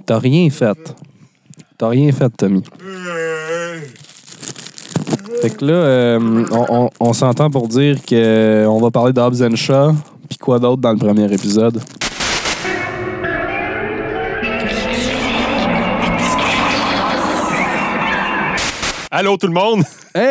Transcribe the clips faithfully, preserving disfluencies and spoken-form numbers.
T'as rien fait. T'as rien fait, Tommy. Fait que là, euh, on, on, on s'entend pour dire qu'on va parler d'Hobbs and Shaw, puis quoi d'autre dans le premier épisode? Allô tout le monde!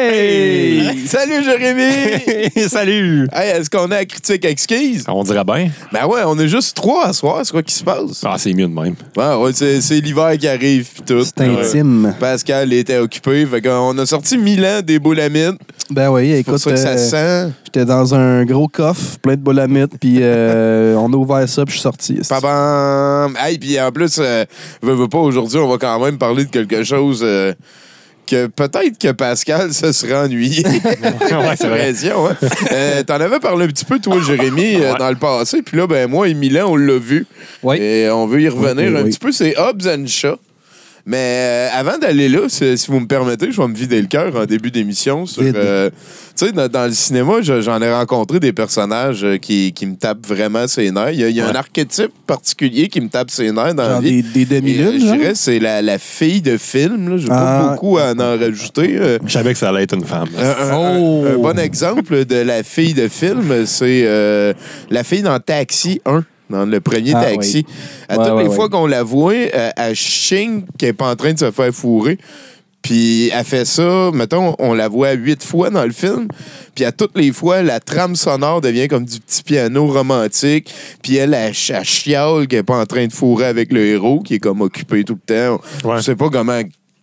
Hey! hey! Salut Jérémy! Salut! Hey, est-ce qu'on a la critique exquise? On dirait bien. Ben ouais, on est juste trois à soir, c'est quoi qui se passe? Ah, c'est mieux de même. Ouais, ouais, c'est, c'est l'hiver qui arrive pis tout. C'est intime. Ouais. Pascal était occupé, fait qu'on a sorti Milan des boulamites. Ben oui, écoute, pour ça que ça euh, sent. J'étais dans un gros coffre plein de boulamites, puis euh, on a ouvert ça, puis je suis sorti. Pabam! Hey, puis en plus, euh, veux, veux pas, aujourd'hui, on va quand même parler de quelque chose... Euh, que peut-être que Pascal se serait ennuyé. Ouais, c'est vrai. Hein? euh, t'en avais parlé un petit peu, toi, Jérémy, euh, ouais. dans le passé. Puis là, ben moi et Milan, on l'a vu. Oui. Et on veut y revenir oui, oui, un oui. petit peu. C'est Hobbs and Shaw. Mais euh, avant d'aller là, si, si vous me permettez, je vais me vider le cœur en début d'émission. Sur, euh, tu sais, dans, dans le cinéma, je, j'en ai rencontré des personnages euh, qui, qui me tapent vraiment ses nerfs. Il y a, il y a ouais. un archétype particulier qui me tape ses nerfs dans genre la vie. Des, des demi-lunes, je dirais c'est la, la fille de film. J'ai ah, pas beaucoup à en rajouter. Euh, je savais que ça allait être une femme. Un, un, oh. un, un bon exemple de la fille de film, c'est euh, la fille dans Taxi un. Dans le premier ah, Taxi. Oui. À ouais, toutes ouais, les ouais. fois qu'on la voit, elle, elle chigne qu'elle n'est pas en train de se faire fourrer. Puis elle fait ça, mettons, on la voit huit fois dans le film. Puis à toutes les fois, la trame sonore devient comme du petit piano romantique. Puis elle, elle, elle chiale qu'elle n'est pas en train de fourrer avec le héros, qui est comme occupé tout le temps. Ouais. Je sais pas comment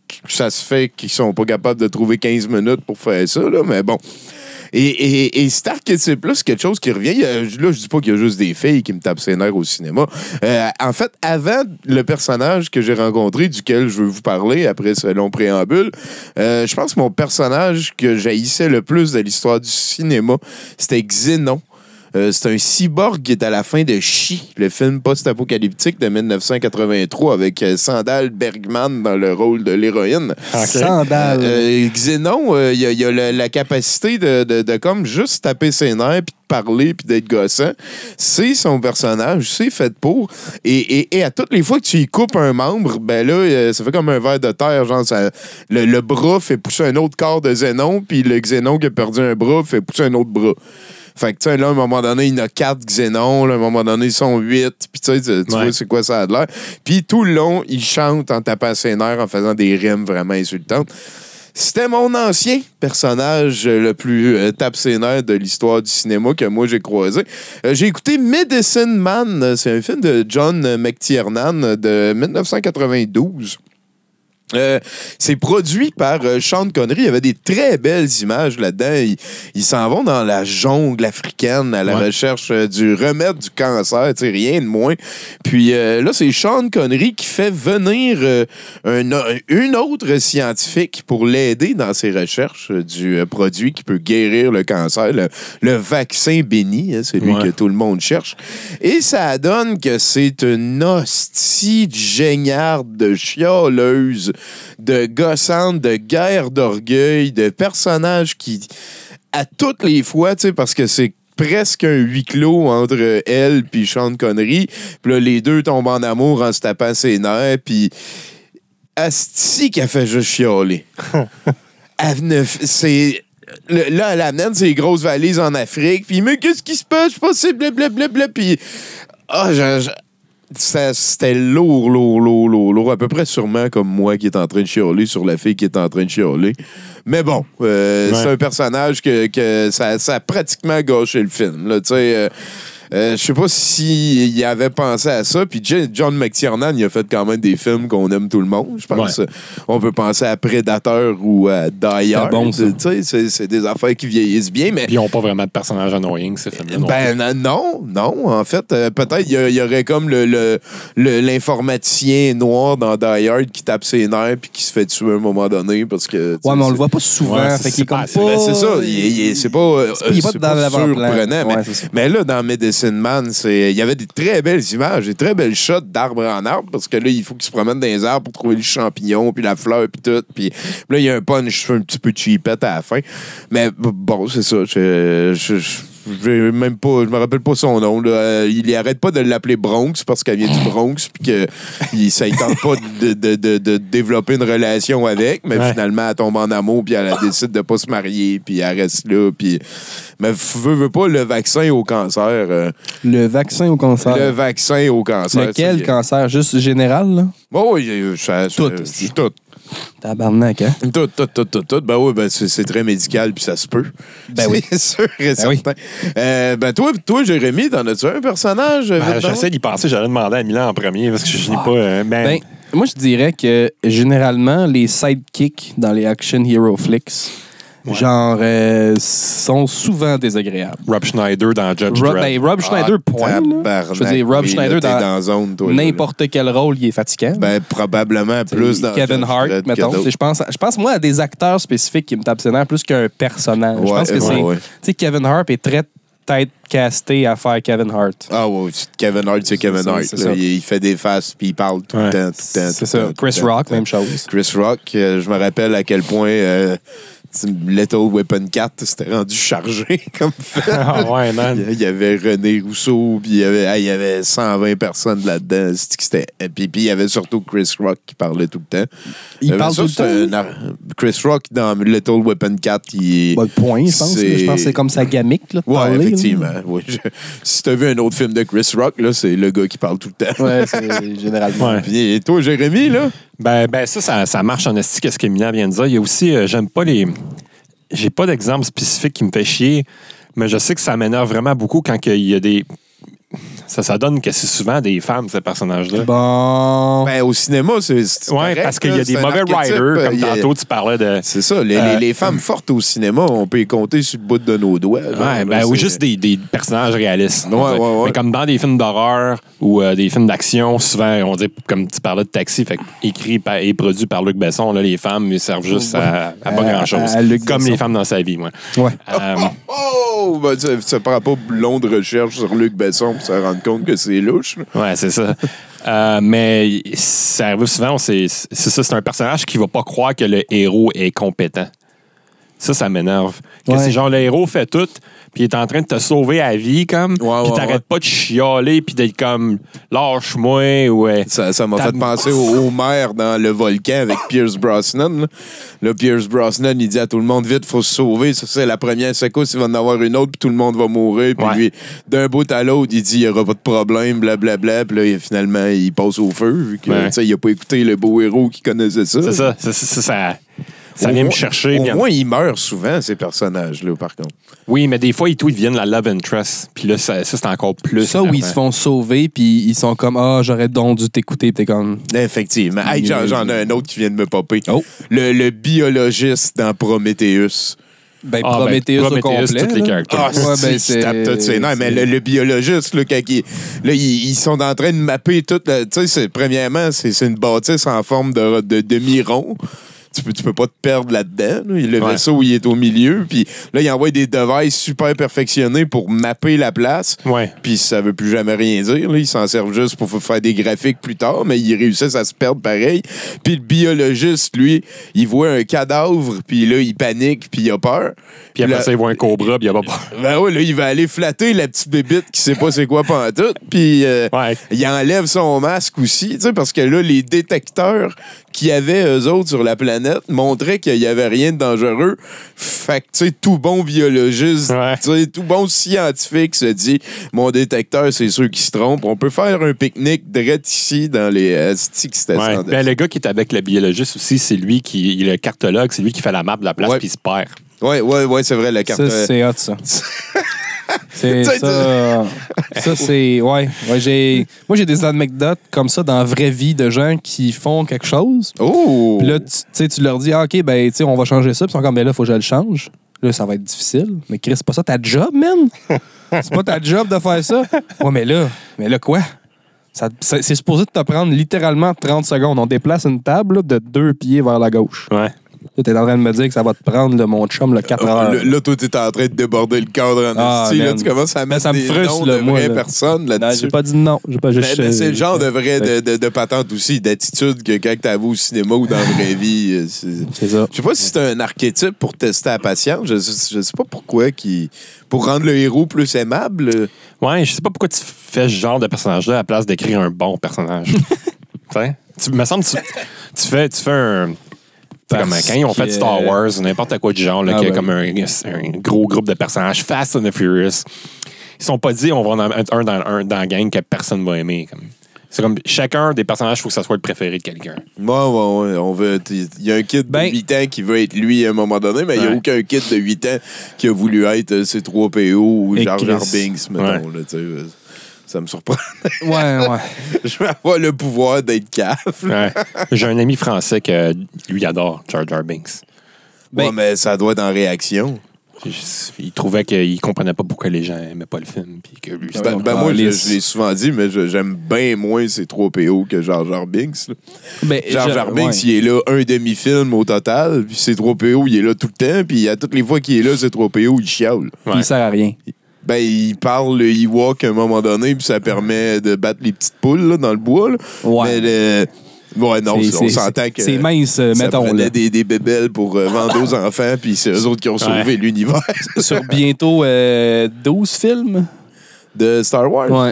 ça se fait qu'ils sont pas capables de trouver quinze minutes pour faire ça, là, mais bon. Et, et, et cet archétype-là, c'est quelque chose qui revient. Il y a, là, je dis pas qu'il y a juste des filles qui me tapent ses nerfs au cinéma. Euh, en fait, avant le personnage que j'ai rencontré, duquel je veux vous parler, après ce long préambule, euh, je pense que mon personnage que j'haïssais le plus de l'histoire du cinéma, c'était Xénon. Euh, c'est un cyborg qui est à la fin de Chi, le film post-apocalyptique de dix-neuf cent quatre-vingt-trois avec euh, Sandal Bergman dans le rôle de l'héroïne. Okay. Sandal. Euh, Xénon, il euh, y a, y a la, la capacité de, de, de comme juste taper ses nerfs puis de parler puis d'être gossant. C'est son personnage, c'est fait pour. Et, et, et à toutes les fois que tu y coupes un membre, ben là, euh, ça fait comme un ver de terre. Genre, ça, le, le bras fait pousser un autre corps de Xénon, puis le Xénon qui a perdu un bras fait pousser un autre bras. Fait que, tu sais, là, à un moment donné, il y en a quatre Xénons. Là, à un moment donné, ils sont huit. Puis, tu sais, tu ouais. vois, c'est quoi ça a de l'air. Puis, tout le long, il chante en tapant ses nerfs, en faisant des rimes vraiment insultantes. C'était mon ancien personnage le plus euh, tape-ses-nerfs de l'histoire du cinéma que moi, j'ai croisé. Euh, j'ai écouté Medicine Man. C'est un film de John McTiernan de dix-neuf cent quatre-vingt-douze. Euh, c'est produit par euh, Sean Connery. Il y avait des très belles images là-dedans. Ils, ils s'en vont dans la jungle africaine à la ouais. recherche euh, du remède du cancer, tu sais, rien de moins. Puis euh, là, c'est Sean Connery qui fait venir euh, un, une autre scientifique pour l'aider dans ses recherches euh, du euh, produit qui peut guérir le cancer, le, le vaccin béni, hein, celui ouais. que tout le monde cherche. Et ça donne que c'est une hostie de géniarde, de chialeuse, de gossante, de guerre d'orgueil, de personnages qui, à toutes les fois, tu sais, parce que c'est presque un huis clos entre elle puis Sean Connery, puis là, les deux tombent en amour en se tapant ses nerfs, puis asti qu'elle fait juste chialer. Elle ne... C'est... Le, là, elle amène ses grosses valises en Afrique, puis mais qu'est-ce qui se passe? Je sais pas, c'est blablabla, puis... Ah, je... je... Ça, c'était lourd, lourd, lourd, lourd, lourd. À peu près sûrement comme moi qui est en train de chialer sur la fille qui est en train de chialer. Mais bon, euh, ouais. c'est un personnage que, que ça, ça a pratiquement gâché le film. Là, tu sais... Euh, Euh, je sais pas s'il si avait pensé à ça. Puis John McTiernan, il a fait quand même des films qu'on aime tout le monde, je pense. Ouais. On peut penser à Predator ou à Die Hard. Bon, c'est, c'est des affaires qui vieillissent bien. Mais puis ils n'ont pas vraiment de personnages annoying, ces films-là. Ben non, non. En fait, euh, peut-être il y, y aurait comme le, le, le, l'informaticien noir dans Die Hard qui tape ses nerfs puis qui se fait tuer à un moment donné. Parce que, ouais, mais on le voit pas souvent. Ouais, fait qu'il est comme pas... Ben, c'est ça. Il, il, c'est pas, euh, il c'est pas, pas surprenant. Ouais, mais, mais là, dans Medicine Man, il y avait des très belles images, des très belles shots d'arbre en arbre, parce que là, il faut qu'ils se promènent dans les arbres pour trouver le champignon, puis la fleur, puis tout. Puis là, il y a un punch un petit peu cheapette à la fin. Mais bon, c'est ça. Je, je, je, j'ai même pas, je me rappelle pas son nom. Là. Euh, il arrête pas de l'appeler Bronx parce qu'elle vient du Bronx puis que il, ça ne tente pas de, de, de, de développer une relation avec, mais ouais. finalement, elle tombe en amour puis elle décide de pas se marier puis elle reste là. Puis... Mais veut, veut pas le vaccin au cancer. Euh, Le vaccin au cancer. le vaccin au cancer. Lequel ça, cancer? Juste général, là? Oh, oui, ça, ça, Tout. ça, tout. Tabarnak, hein? Tout, tout, tout, tout, tout. Ben oui, ben c'est, c'est très médical, puis ça se peut. Ben oui. C'est sûr et Ben certain. oui. Euh, ben toi, toi, Jérémy, t'en as-tu un personnage? Ben, vite j'essaie d'y penser, j'allais demander à Milan en premier parce que je n'ai pas. euh, ben, Ben, moi, je dirais que généralement, les sidekicks dans les action hero flicks, Ouais. genre, euh, sont souvent désagréables. Rob Schneider dans Judge Rob, Dredd. ben, Rob Schneider, Ah, point. là. tabarnak. Je veux dire, Rob Oui, Schneider, là, t'es dans, dans zone, toi, là. n'importe quel rôle, il est fatigant. Ben, probablement plus dans Kevin Judge Hart, Dredd que mettons. d'autres. Je pense, je pense, moi, à des acteurs spécifiques qui me tapent ses nerfs plus qu'un personnage. je Ouais, pense que ouais, c'est. ouais. Tu sais, Kevin Hart est très tête casté à faire Kevin Hart. Ah oui, Kevin Hart, c'est Kevin ça, Hart. c'est là. ça. Il, il fait des faces, puis il parle tout Ouais. le temps, tout le temps. tout C'est le ça. temps, tout Chris le temps, Rock, tout le même temps. chose. Chris Rock, euh, je me rappelle à quel point euh, Little Weapon quatre s'était rendu chargé comme film. Ah ouais, man. Il y avait René Rousseau, puis il y avait, ah, il y avait cent vingt personnes là-dedans. C'était que c'était- et puis, puis il y avait surtout Chris Rock qui parlait tout le temps. Il Euh, parle ça, tout le c'est temps. un ar- Chris Rock dans Little Weapon quatre, il est... Bah, le point, je pense. c'est- là. Je pense que c'est comme sa gamique, là, de Ouais, parler, là. effectivement. Oui. Je- Si t'as vu un autre film de Chris Rock, là, c'est le gars qui parle tout le temps. Ouais, c'est généralement. Ouais. Puis, et toi, Jérémy, là? Ben, ben ça, ça, ça marche en esti, qu'est-ce que Milan vient de dire. Il y a aussi, euh, j'aime pas les. J'ai pas d'exemple spécifique qui me fait chier, mais je sais que ça m'énerve vraiment beaucoup quand il y a des. Ça, ça donne que c'est souvent des femmes, ces personnages-là. Bon. Ben, au cinéma, c'est. c'est Ouais, correct, parce qu'il y là, a des c'est un mauvais archétype, writers, euh, comme il y a- tantôt tu parlais de. C'est ça, les, Euh, les, les femmes fortes au cinéma, on peut y compter sur le bout de nos doigts. là. Ouais, Là, ben oui, c'est- juste des, des personnages réalistes. Ouais, ouais, ouais. Mais comme dans des films d'horreur ou euh, des films d'action, souvent, on dit, comme tu parlais de Taxi, fait que écrit par- et produit par Luc Besson, là, les femmes ils servent juste à, à pas À- grand-chose. à Luc Comme Besson. les femmes dans sa vie, moi. Ouais. Euh, Oh! Ben, ça, ça prend pas long de recherche sur Luc Besson pour se rendre compte que c'est louche. là. ouais, c'est ça. Euh, mais ça arrive souvent, c'est c'est ça, c'est un personnage qui va pas croire que le héros est compétent. Ça, ça m'énerve. Que Ouais. c'est genre le héros fait tout, puis il est en train de te sauver la vie, comme, Ouais, puis ouais, t'arrêtes ouais. pas de chialer, puis d'être comme, lâche-moi, ouais. Ça, ça m'a T'as- fait penser au, au maire dans Le Volcan avec Pierce Brosnan. Là. Là, Pierce Brosnan, il dit à tout le monde, vite, faut se sauver. Ça, c'est la première secousse, il va en avoir une autre, puis tout le monde va mourir. Puis Ouais. lui, d'un bout à l'autre, il dit, il n'y aura pas de problème, blablabla. Puis là, il- finalement, il passe au feu, vu que, Ouais. tu sais, il n'a pas écouté le beau héros qui connaissait ça. C'est ça, ça, ça, ça, ça, ça Au vient me moins- chercher. Au puis en- moins, ils meurent souvent, ces personnages-là, par contre. Oui, mais des fois, ils, tout, ils deviennent la love interest. Puis là, ça, ça, c'est encore plus. Ça, où ils énervant. se font sauver, puis ils sont comme, ah, j'aurais donc dû t'écouter, puis t'es comme. Effectivement. Hey, j'en, j'en ai un autre qui vient de me popper. Oh. Le, le biologiste dans Prometheus. Ben, Ah, ben, Prometheus au Prometheus, complet. toutes les là. caractères. Ah, Ouais, c'est, ben, il se c'est- tape tout ses nerfs. Mais c'est- le, le biologiste, là, quand il- là, ils, ils sont en train de mapper tout. le- Tu sais, c'est- premièrement, c'est, c'est une bâtisse en forme de, de demi-rond. Tu peux, tu peux pas te perdre là-dedans. là. Le Ouais. vaisseau, il est au milieu. Puis là, il envoie des devices super perfectionnés pour mapper la place. Ouais. Puis ça veut plus jamais rien dire. Là. Ils s'en servent juste pour faire des graphiques plus tard, mais ils réussissent à se perdre pareil. Puis le biologiste, lui, il voit un cadavre, puis là, il panique, puis il a peur. Puis après là- ça, ils voient un cobra, puis il y a pas peur. Ben oui, là, il va aller flatter la petite bébite qui sait pas c'est quoi pantoute. Puis euh, Ouais. il enlève son masque aussi, tu sais, parce que là, les détecteurs qu'il y avait, eux autres, sur la planète, montraient qu'il y avait rien de dangereux. Fait que, tu sais, tout bon biologiste, Ouais. tu sais, tout bon scientifique se dit, mon détecteur, c'est ceux qui se trompent. On peut faire un pique-nique direct ici dans les euh, sticks stations. Ouais. Ben, le gars qui est avec le biologiste aussi, c'est lui qui il est le cartologue, c'est lui qui fait la map de la place, Ouais. puis il se perd. Ouais, ouais, ouais, c'est vrai, la carte. Ça, c'est hot, ça. C'est Tu sais, ça. Ça, c'est. Ouais. ouais j'ai, moi, j'ai des anecdotes comme ça dans la vraie vie de gens qui font quelque chose. Oh! Puis là, tu tu sais, tu leur dis, ah, OK, ben, tu sais, on va changer ça. Puis ils sont comme, ben là, faut que je le change. Là, ça va être difficile. Mais Chris, c'est pas ça ta job, man. C'est pas ta job de faire ça. Ouais, mais là, mais là, quoi? Ça, ça- c'est supposé de te prendre littéralement trente secondes. On déplace une table là, de deux pieds vers la gauche. Ouais. Là, t'es en train de me dire que ça va te prendre, là, mon chum, le quatre heures. Là, là, toi, t'es en train de déborder le cadre en Ah, esti. Là, man. tu commences à mettre ça me des frustre, noms là, de moi, vraies là. personnes Non, là-dessus. j'ai pas dit non. J'ai pas Mais- juste. mais c'est le genre de vrai Ouais. de, de, de patente aussi, d'attitude que quand t'as vu au cinéma ou dans la vraie vie. euh, C'est... C'est ça. Je sais pas si c'est un archétype pour tester la patience. Je, je sais pas pourquoi. Qui... Pour rendre le héros plus aimable. euh, Ouais, je sais pas pourquoi tu fais ce genre de personnage-là à la place d'écrire un bon personnage. Tu sais? Tu me semble que tu, tu fais, tu fais un. C'est comme Parce quand ils ont fait que- Star Wars ou n'importe quoi du genre, là, Ah qu'il y a ouais. comme un, un gros groupe de personnages, Fast and the Furious. Ils sont pas dit on va en mettre un dans, un dans la gang que personne va aimer. Comme. C'est comme chacun des personnages, il faut que ça soit le préféré de quelqu'un. Ouais, ouais, ouais. On veut. Il y a un kid Ben- de huit ans qui veut être lui à un moment donné, mais il n'y a Ouais. aucun kid de huit ans qui a voulu être euh, C trois P O ou Et Jar Jar Chris. Binks, mettons. Ouais. Là, tu sais, euh, ça me surprend. Ouais, ouais. Je vais avoir le pouvoir d'être cave. Ouais. J'ai un ami français que lui adore Jar Jar Binks. Ben- ouais, mais ça doit être en réaction. Il trouvait qu'il comprenait pas pourquoi les gens aimaient pas le film. Puis que lui, c'était Ben, Ouais, ben on moi, je, calisse. je l'ai souvent dit, mais je- j'aime bien moins C trois P O que Jar Jar Binks. là. Ben, Jar je- Jar Binks, ouais. il est là un demi-film au total, puis C trois P O, il est là tout le temps, puis à toutes les fois qu'il est là, C trois P O, il chiale. Puis il sert à rien. Ben, il parle le Ewok à un moment donné, puis ça permet de battre les petites poules là, dans le bois. Là. Ouais. Mais le... Ouais, non, C'est- on c'est- s'entend que C'est mince, euh, ça mettons. prenait Là. des, des bébelles pour euh, vendre aux enfants, puis c'est eux autres qui ont sauvé Ouais. l'univers Sur bientôt euh, douze films. de Star Wars. Ouais.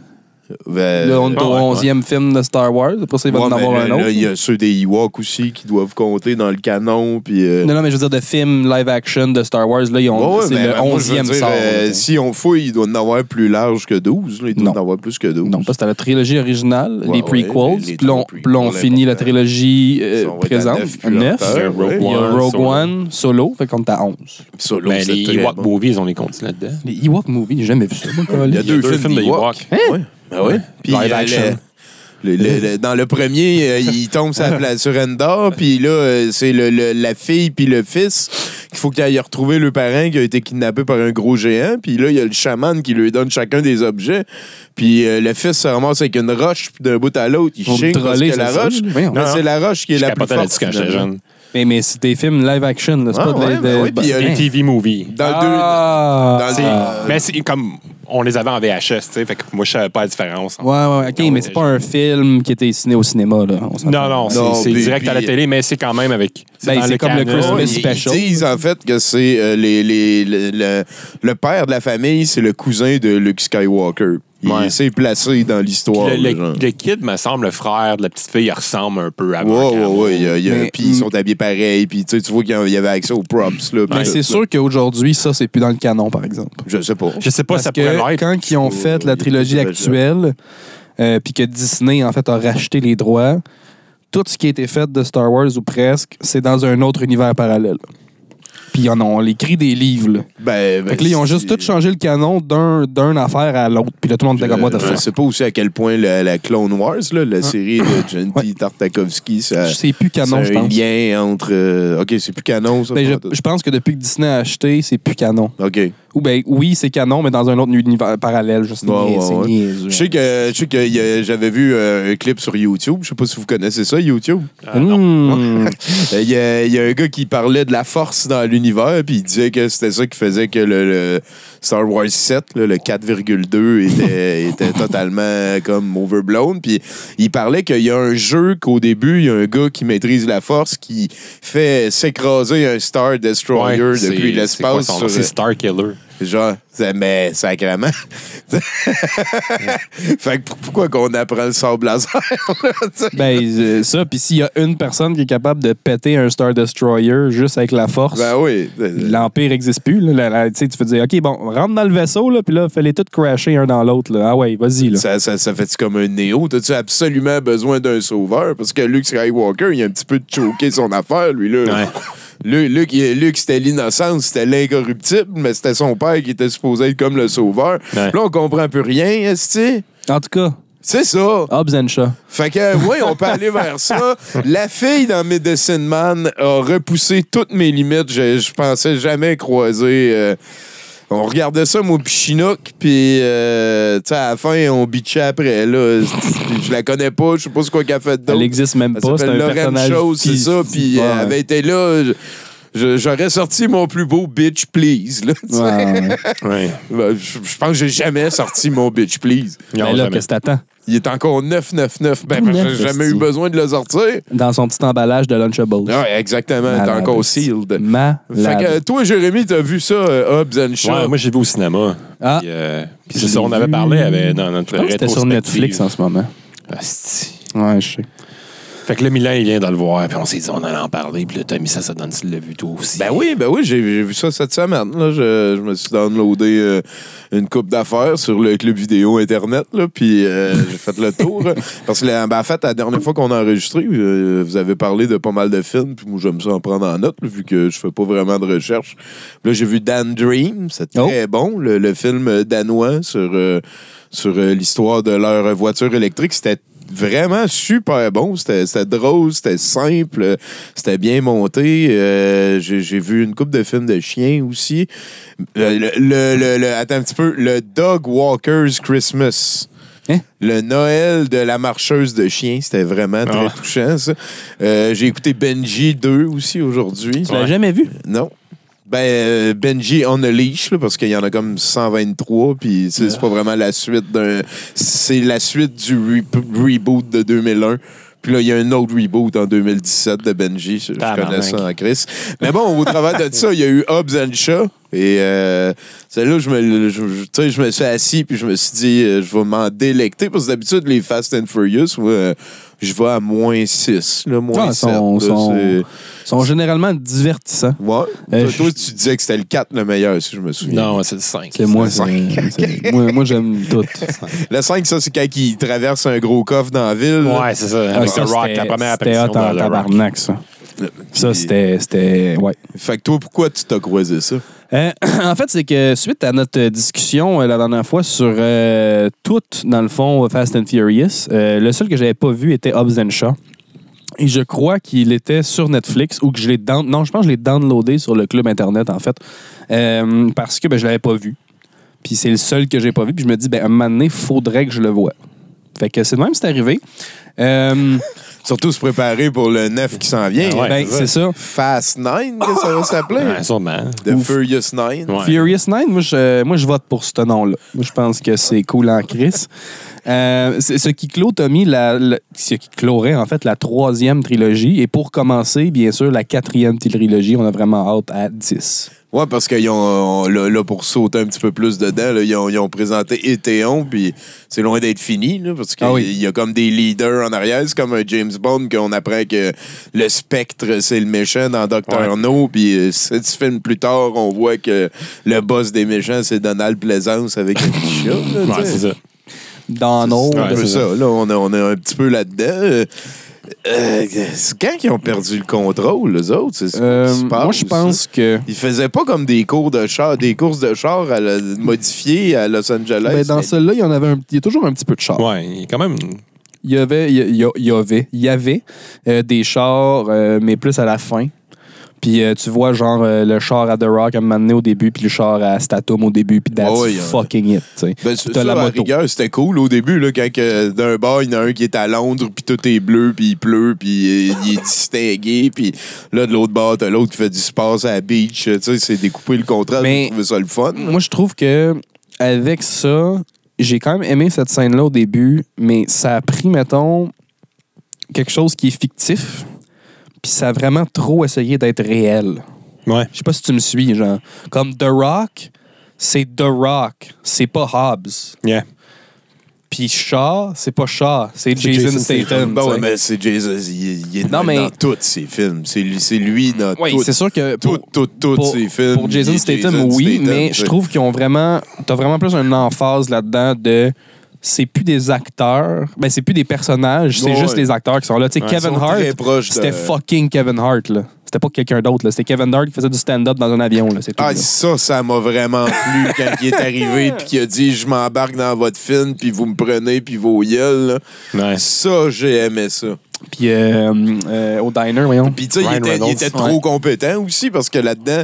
Ben, Là, on est Ah au ouais, onzième film de Star Wars. Après ça, il va ouais, en mais avoir là, un là, autre. il y a ceux des Ewoks aussi qui doivent compter dans le canon, puis... euh, Non, non, mais je veux dire, de films live action de Star Wars, là, ils ont, Ouais, ouais, c'est mais le moi, je veux onzième dire, sort. euh, là, si on fouille, il doit en avoir plus large que douze. Là. Il doit Non. en avoir plus que douze. non, pas c'était la trilogie originale, Ouais, les prequels. ouais, les- les puis là, on, trois puis là, on prequels, finit la important. trilogie euh, Ça, on va être à présente, neuf, à neuf. puis Il y a lenteur, Rogue Il y a One, Rogue Solo. One, Solo, fait qu'on est à onze. Solo, Mais c'est les très Ewok bon. movies, ils ont les continué là-dedans. Les Ewok movies, j'ai jamais vu ça. moi, Il y a câlisse. deux, films d'Ewok. Hein? Ouais. Ben ouais. Puis, Live euh, action. le- le- le- dans le premier, euh, il tombe sur, la place- sur Endor, puis là, euh, c'est le, le- la fille puis le fils qu'il faut qu'il aille retrouver le parent qui a été kidnappé par un gros géant. Puis là, il y a le chaman qui lui donne chacun des objets. Puis euh, le fils se ramasse avec une roche, puis d'un bout à l'autre, il Ils vont me ching parce troller, que la c'est ça, roche, là. Voyons. mais Non, c'est la roche qui est Je la plus capotais forte. là-dessus quand j'étais finalement. jeune. Mais, mais c'est des films live action, là. C'est Ah, pas ouais, de. ben de- ouais, puis il y a Hein? Les T V movies. Dans le deux- Ah! dans le- C'est- Ah. mais c'est comme on les avait en V H S, tu sais, fait que moi je savais pas la différence. Ouais, ouais, ok, On mais était c'est pas un film qui était dessiné au cinéma, là. On s'entend. Non, non, c'est Non, c'est puis- direct à la puis- télé, mais c'est quand même avec. Ben, dans c'est comme le canon. Christmas Ils- special. Ils disent en fait que c'est euh, les, les, le, le- le père de la famille, c'est le cousin de Luke Skywalker. Il Ouais. s'est placé dans l'histoire. Le, là, le- genre. le kid, me semble, le frère de la petite fille, il ressemble un peu à Ouais, Mark ouais, Hamill. ouais. il y a- il y a- Mais- Puis ils sont habillés pareil. Puis tu sais, tu vois qu'il y a- il y avait accès aux props. Là, puis Mais tout, c'est là. sûr qu'aujourd'hui, ça, c'est plus dans le canon, par exemple. Je sais pas. Je sais pas, Parce ça que pourrait l'être. quand ils ont faut- fait la il trilogie faudrait actuelle, euh, puis que Disney, en fait, a racheté les droits, tout ce qui a été fait de Star Wars, ou presque, c'est dans un autre univers parallèle. Puis ils en ont écrit des livres, là. Ben, ben, Fait que là, ils ont juste c'est- tout changé le canon d'un, d'un affaire à l'autre. Puis là, tout le monde était comme moi de Je faire. sais pas aussi à quel point la, la Clone Wars, là, la série de Genty Ouais. Tartakovsky, ça. C'est plus canon, c'est je un pense. lien entre. euh, ok, c'est plus canon, ça. Ben, pas je, tout. je pense que depuis que Disney a acheté, c'est plus canon. Ok. Ou ben oui, c'est canon, mais dans un autre univers parallèle. Juste Ouais, ouais, c'est ouais. niaiseux. Je sais que, je sais que y a- j'avais vu euh, un clip sur YouTube. Je sais pas si vous connaissez ça, YouTube. Ah, non. Hmm. Il y, a, y a un gars qui parlait de la force dans l'univers, puis il disait que c'était ça qui faisait que le, le Star Wars sept, là, le quatre virgule deux, était, était totalement comme overblown. Puis il parlait qu'il y a un jeu qu'au début, il y a un gars qui maîtrise la force qui fait s'écraser un Star Destroyer Ouais, c'est- depuis c'est quoi l'espace. son nom? sur- C'est Star Killer. Genre, ça- mais sacrément. Fait que pour- pourquoi qu'on apprend le sable laser? là, tu sais? Ben, euh, ça, puis s'il y a une personne qui est capable de péter un Star Destroyer juste avec la force, Ben oui. l'Empire n'existe plus. Là. La- la- tu sais, tu peux dire, OK, bon, rentre dans le vaisseau, là, puis là, fais-les tous crasher un dans l'autre. Là. Ah ouais, vas-y. Là. Ça, ça, ça fait-tu comme un Néo? T'as-tu absolument besoin d'un sauveur? Parce que Luke Skywalker, il a un petit peu choqué son affaire, lui, là. Ouais. Luke, Luke, il- Luke, c'était l'innocence, c'était l'incorruptible, mais c'était son père qui était supposé être comme le sauveur. Ouais. Là, on comprend plus rien, est-ce En tout cas, C'est ça. Hobbs and Shaw. Fait que, oui, on peut aller vers ça. La fille dans Medicine Man a repoussé toutes mes limites. Je, je pensais jamais croiser... euh, on regardait ça, moi, puis Chinook, puis euh, tu sais, à la fin, on bitchait après, là. Puis je la connais pas, je sais pas ce qu'elle a fait d'autre. Elle existe même Elle pas, c'est un s'appelle Lorraine personnage. Chose, c'est ça, puis Ouais. elle avait été là... je- je- J'aurais sorti mon plus beau bitch please. Là, tu sais. Ouais, ouais. Ouais. Ben, je, je pense que j'ai jamais sorti mon bitch please. Non, Mais là, jamais. qu'est-ce que t'attends? Il est encore neuf neuf neuf. Ben, Tout parce que neuf, j'ai jamais esti. eu besoin de le sortir. Dans son petit emballage de Lunchables. Ouais, exactement. T'es Malade. encore sealed. Malade. Fait que euh, toi, Jérémy, t'as vu ça, euh, Hobbs and Shaw? Ouais, moi, j'ai vu au cinéma. Ah. Puis, euh, puis Je c'est ça, l'ai on avait vu. parlé avec, dans notre Je pense que c'était sur rétrospective. Netflix en ce moment. Asti. Ouais, je sais. Fait que là, Milan, il vient de le voir, puis on s'est dit, on allait en parler, puis là, t'as mis ça, ça donne, tu l'as vu toi aussi. Ben oui, ben oui, j'ai j'ai vu ça cette semaine. Là. Je, je me suis downloadé euh, une coupe d'affaires sur le club vidéo Internet, là, puis euh, j'ai fait le tour. Parce que, la- ben, en fait, la dernière fois qu'on a enregistré, euh, vous avez parlé de pas mal de films, puis moi, j'aime ça en prendre en note, là, vu que je fais pas vraiment de recherche. Là, j'ai vu Dan Dream, c'est très bon, le, le film danois sur, euh, sur euh, l'histoire de leur voiture électrique. C'était vraiment super bon. C'était, c'était drôle, c'était simple, c'était bien monté. Euh, j'ai, j'ai vu une couple de films de chiens aussi. Le, le, le, le- le- attends un petit peu. Le Dog Walker's Christmas. Hein? Le Noël de la marcheuse de chiens. C'était vraiment très Ah. touchant, ça. Euh, j'ai écouté Benji deux aussi aujourd'hui. Tu l'as jamais vu? Non. Ben, euh, Benji on a leash, là, parce qu'il y en a comme cent vingt-trois, puis c'est c'est pas vraiment la suite d'un... C'est la suite du re- reboot de deux mille un. Puis là, il y a un autre reboot en deux mille dix-sept de Benji. Je, je Tabarnak. connais ça en crise. Mais bon, au travers de ça, il y a eu Hobbs and Shaw. Et euh, c'est là où je me, je, je- tu sais, je me suis assis puis je me suis dit, euh, je vais m'en délecter. Parce que d'habitude, les Fast and Furious, moi, euh, je vais à moins six, là, moins Ah, sept. sont- là, sont- c'est- Ils sont généralement divertissants. Ouais. Euh, toi, je- toi, tu disais que c'était le quatre le meilleur, si je me souviens. Non, c'est le cinq. C'est moi, Le c'est- c'est- moi, moi j'aime tout. Le cinq, ça, c'est quand il traverse un gros coffre dans la ville. là. Ouais, c'est ça. Ah, Avec ça, The Rock, c'était- la première C'était apparition hot en dans The Rock. tabarnak, ça. Ça, Puis- c'était... c'était ouais. Fait que toi, pourquoi tu t'as croisé ça? Euh, en fait, c'est que suite à notre discussion euh, la dernière fois sur euh, tout, dans le fond, Fast and Furious, euh, le seul que j'avais pas vu était Hobbs and Shaw. Et je crois qu'il était sur Netflix ou que je l'ai down... Non, je pense que je l'ai downloadé sur le club Internet, en fait, euh, parce que ben, je l'avais pas vu. Puis c'est le seul que j'ai pas vu. Puis je me dis, ben, à un moment donné, il faudrait que je le voie. Fait que c'est de même, c'est arrivé. Euh, Surtout se préparer pour le neuf qui s'en vient. Ah ouais, ben, c'est ça. Fast Nine, que ça va s'appeler? Ouais, sûrement. The Ouf. Furious Nine. Ouais. Furious Nine, moi je, moi, je vote pour ce nom-là. Moi, je pense que c'est cool en crise. Euh, c'est- ce qui clôt, Tommy, la, la- ce qui clorait, en fait, la troisième trilogie. Et pour commencer, bien sûr, la quatrième trilogie, on a vraiment hâte à dix. Ouais, parce qu'ils ont, là, là, pour sauter un petit peu plus dedans, là, ils, ont, ils ont présenté Étéon, puis c'est loin d'être fini, là, parce qu'il Ah oui. y a comme des leaders en arrière. C'est comme un James Bond qu'on apprend que le spectre, c'est le méchant dans Doctor Ouais. No, puis euh, sept films plus tard, on voit que le boss des méchants, c'est Donald Pleasance avec un petit chat. là, Ouais, tu sais. c'est ça. Donald. C'est un peu c'est ça. Là, on, a, on est un petit peu là-dedans. Euh, euh, c'est quand ils ont perdu le contrôle, les autres? C'est ce Euh, qui se passe, moi, je pense que... Ils faisaient pas comme des cours de char, des courses de char à la- modifiées à Los Angeles. Ben, dans Mais- celle-là, il y en avait un, il y a toujours un petit peu de char. Ouais, il est quand même. Il y avait, il y, a- il y avait, il y avait euh, des chars, euh, mais plus à la fin. Puis euh, tu vois, genre, euh, le char à The Rock à un moment donné au début, puis le char à Statham au début, puis that's Ouais, ouais, fucking it, tu sais. Ben, Puis c'est- t'as ça, la à moto. rigueur, c'était cool au début, là, quand que, d'un bar, il y en a un qui est à Londres, puis tout est bleu, puis il pleut, puis euh, il est distingué, puis là, de l'autre bar, t'as l'autre qui fait du sport à la beach. Tu sais, c'est découper le contrat, Mais- j'ai trouvé ça le fun. Moi, je trouve que avec ça, j'ai quand même aimé cette scène-là au début, mais ça a pris, mettons, quelque chose qui est fictif, puis ça a vraiment trop essayé d'être réel. Ouais. Je sais pas si tu me suis, genre. Comme The Rock, c'est The Rock, c'est pas Hobbs. Yeah. Puis Shaw, c'est pas Shaw, c'est C'est Jason Jason Statham. Statham. Ben tu ouais, sais. mais c'est Jason, il, il est Non, dans, mais- dans tous ses films. C'est lui, c'est lui dans Oui, tout- c'est sûr que tout, pour, tout, tous pour- ses films. pour Jason il est Statham, Jason oui, Statham, mais tu je sais. trouve qu'ils ont vraiment. T'as vraiment plus une emphase là-dedans de. C'est plus des acteurs, ben c'est plus des personnages, c'est Ouais, juste ouais. les acteurs qui sont là. Tu sais, Ouais, Ils Kevin sont Hart, très proches de- c'était fucking Kevin Hart, là. C'était pas quelqu'un d'autre, là. C'était Kevin Hart qui faisait du stand-up dans un avion, là. C'est tout. Ah, là. ça, ça m'a vraiment plu quand il est arrivé puis qu'il a dit je m'embarque dans votre film puis vous me prenez puis vos gueules. là. Ouais. Ça, j'ai aimé ça. Puis euh, euh, au diner, voyons. Puis tu sais, il Ryan était, il Reynolds, était ouais. trop compétent aussi parce que là-dedans,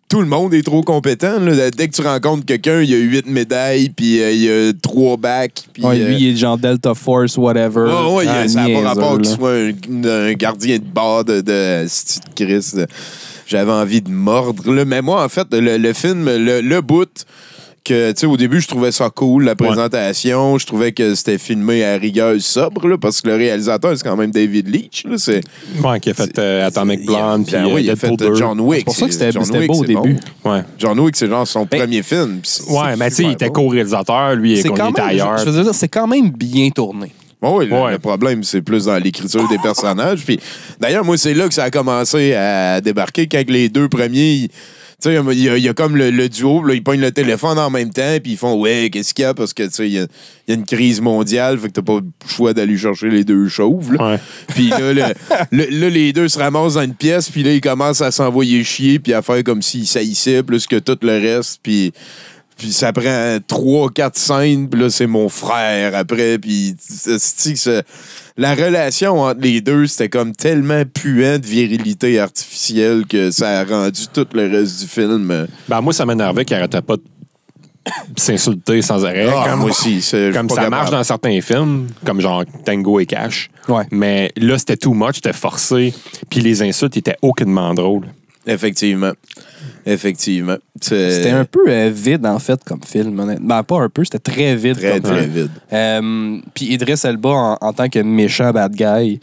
tout le monde est trop compétent. Là. Dès que tu rencontres quelqu'un, il y a huit médailles, puis euh, il y a trois bacs. Puis, ouais, lui, euh... il est genre Delta Force, whatever. Oh, ouais, ah, ça n'a pas rapport qu'il là. soit un, un gardien de bord de, de, de Christ. J'avais envie de mordre. Là. Mais moi, en fait, le, le film, le, le bout... que, tu sais, au début, je trouvais ça cool, la présentation. Ouais. Je trouvais que c'était filmé à rigueur sobre, là, parce que le réalisateur, c'est quand même David Leitch. Là, c'est, ouais, qui a fait euh, Atomic Blonde, puis ben, oui, il a fait Deadpool John Wick. C'est pour ça que c'était, John c'était Wick, beau au début. Bon. Ouais. John Wick, c'est genre son ben, premier film. Ouais, mais tu sais, il était bon. co-réalisateur, lui, C'est il quand était même, ailleurs. je, je veux dire, c'est quand même bien tourné. Bon, oui, le, ouais. le problème, c'est plus dans l'écriture des personnages. Puis, d'ailleurs, moi, c'est là que ça a commencé à débarquer, quand les deux premiers... Ils, tu sais, il y, y a comme le, le duo, là, ils pognent le téléphone en même temps, puis ils font « Ouais, qu'est-ce qu'il y a? » Parce que, tu sais, il y, y a une crise mondiale, fait que t'as pas le choix d'aller chercher les deux chauves. Là. Ouais. Puis là, le, le, là, les deux se ramassent dans une pièce, puis là, ils commencent à s'envoyer chier, puis à faire comme s'ils saillissaient plus que tout le reste, puis... Puis ça prend trois, quatre scènes, puis là, c'est mon frère après, puis c'est la relation entre les deux, c'était comme tellement puant de virilité artificielle que ça a rendu tout le reste du film. Ben, moi, ça m'énervait qu'il arrêtait pas de s'insulter sans arrêt. Ah, comme moi aussi. C'est, comme ça marche dans certains films, comme genre Tango et Cash. Ouais. Mais là, c'était too much, c'était forcé, puis les insultes étaient aucunement drôles. Effectivement. Effectivement. C'est... C'était un peu euh, vide, en fait, comme film, honnêtement. Ben, pas un peu, c'était très vide. Très, comme très film. vide. Euh, Puis Idriss Elba, en, en tant que méchant bad guy...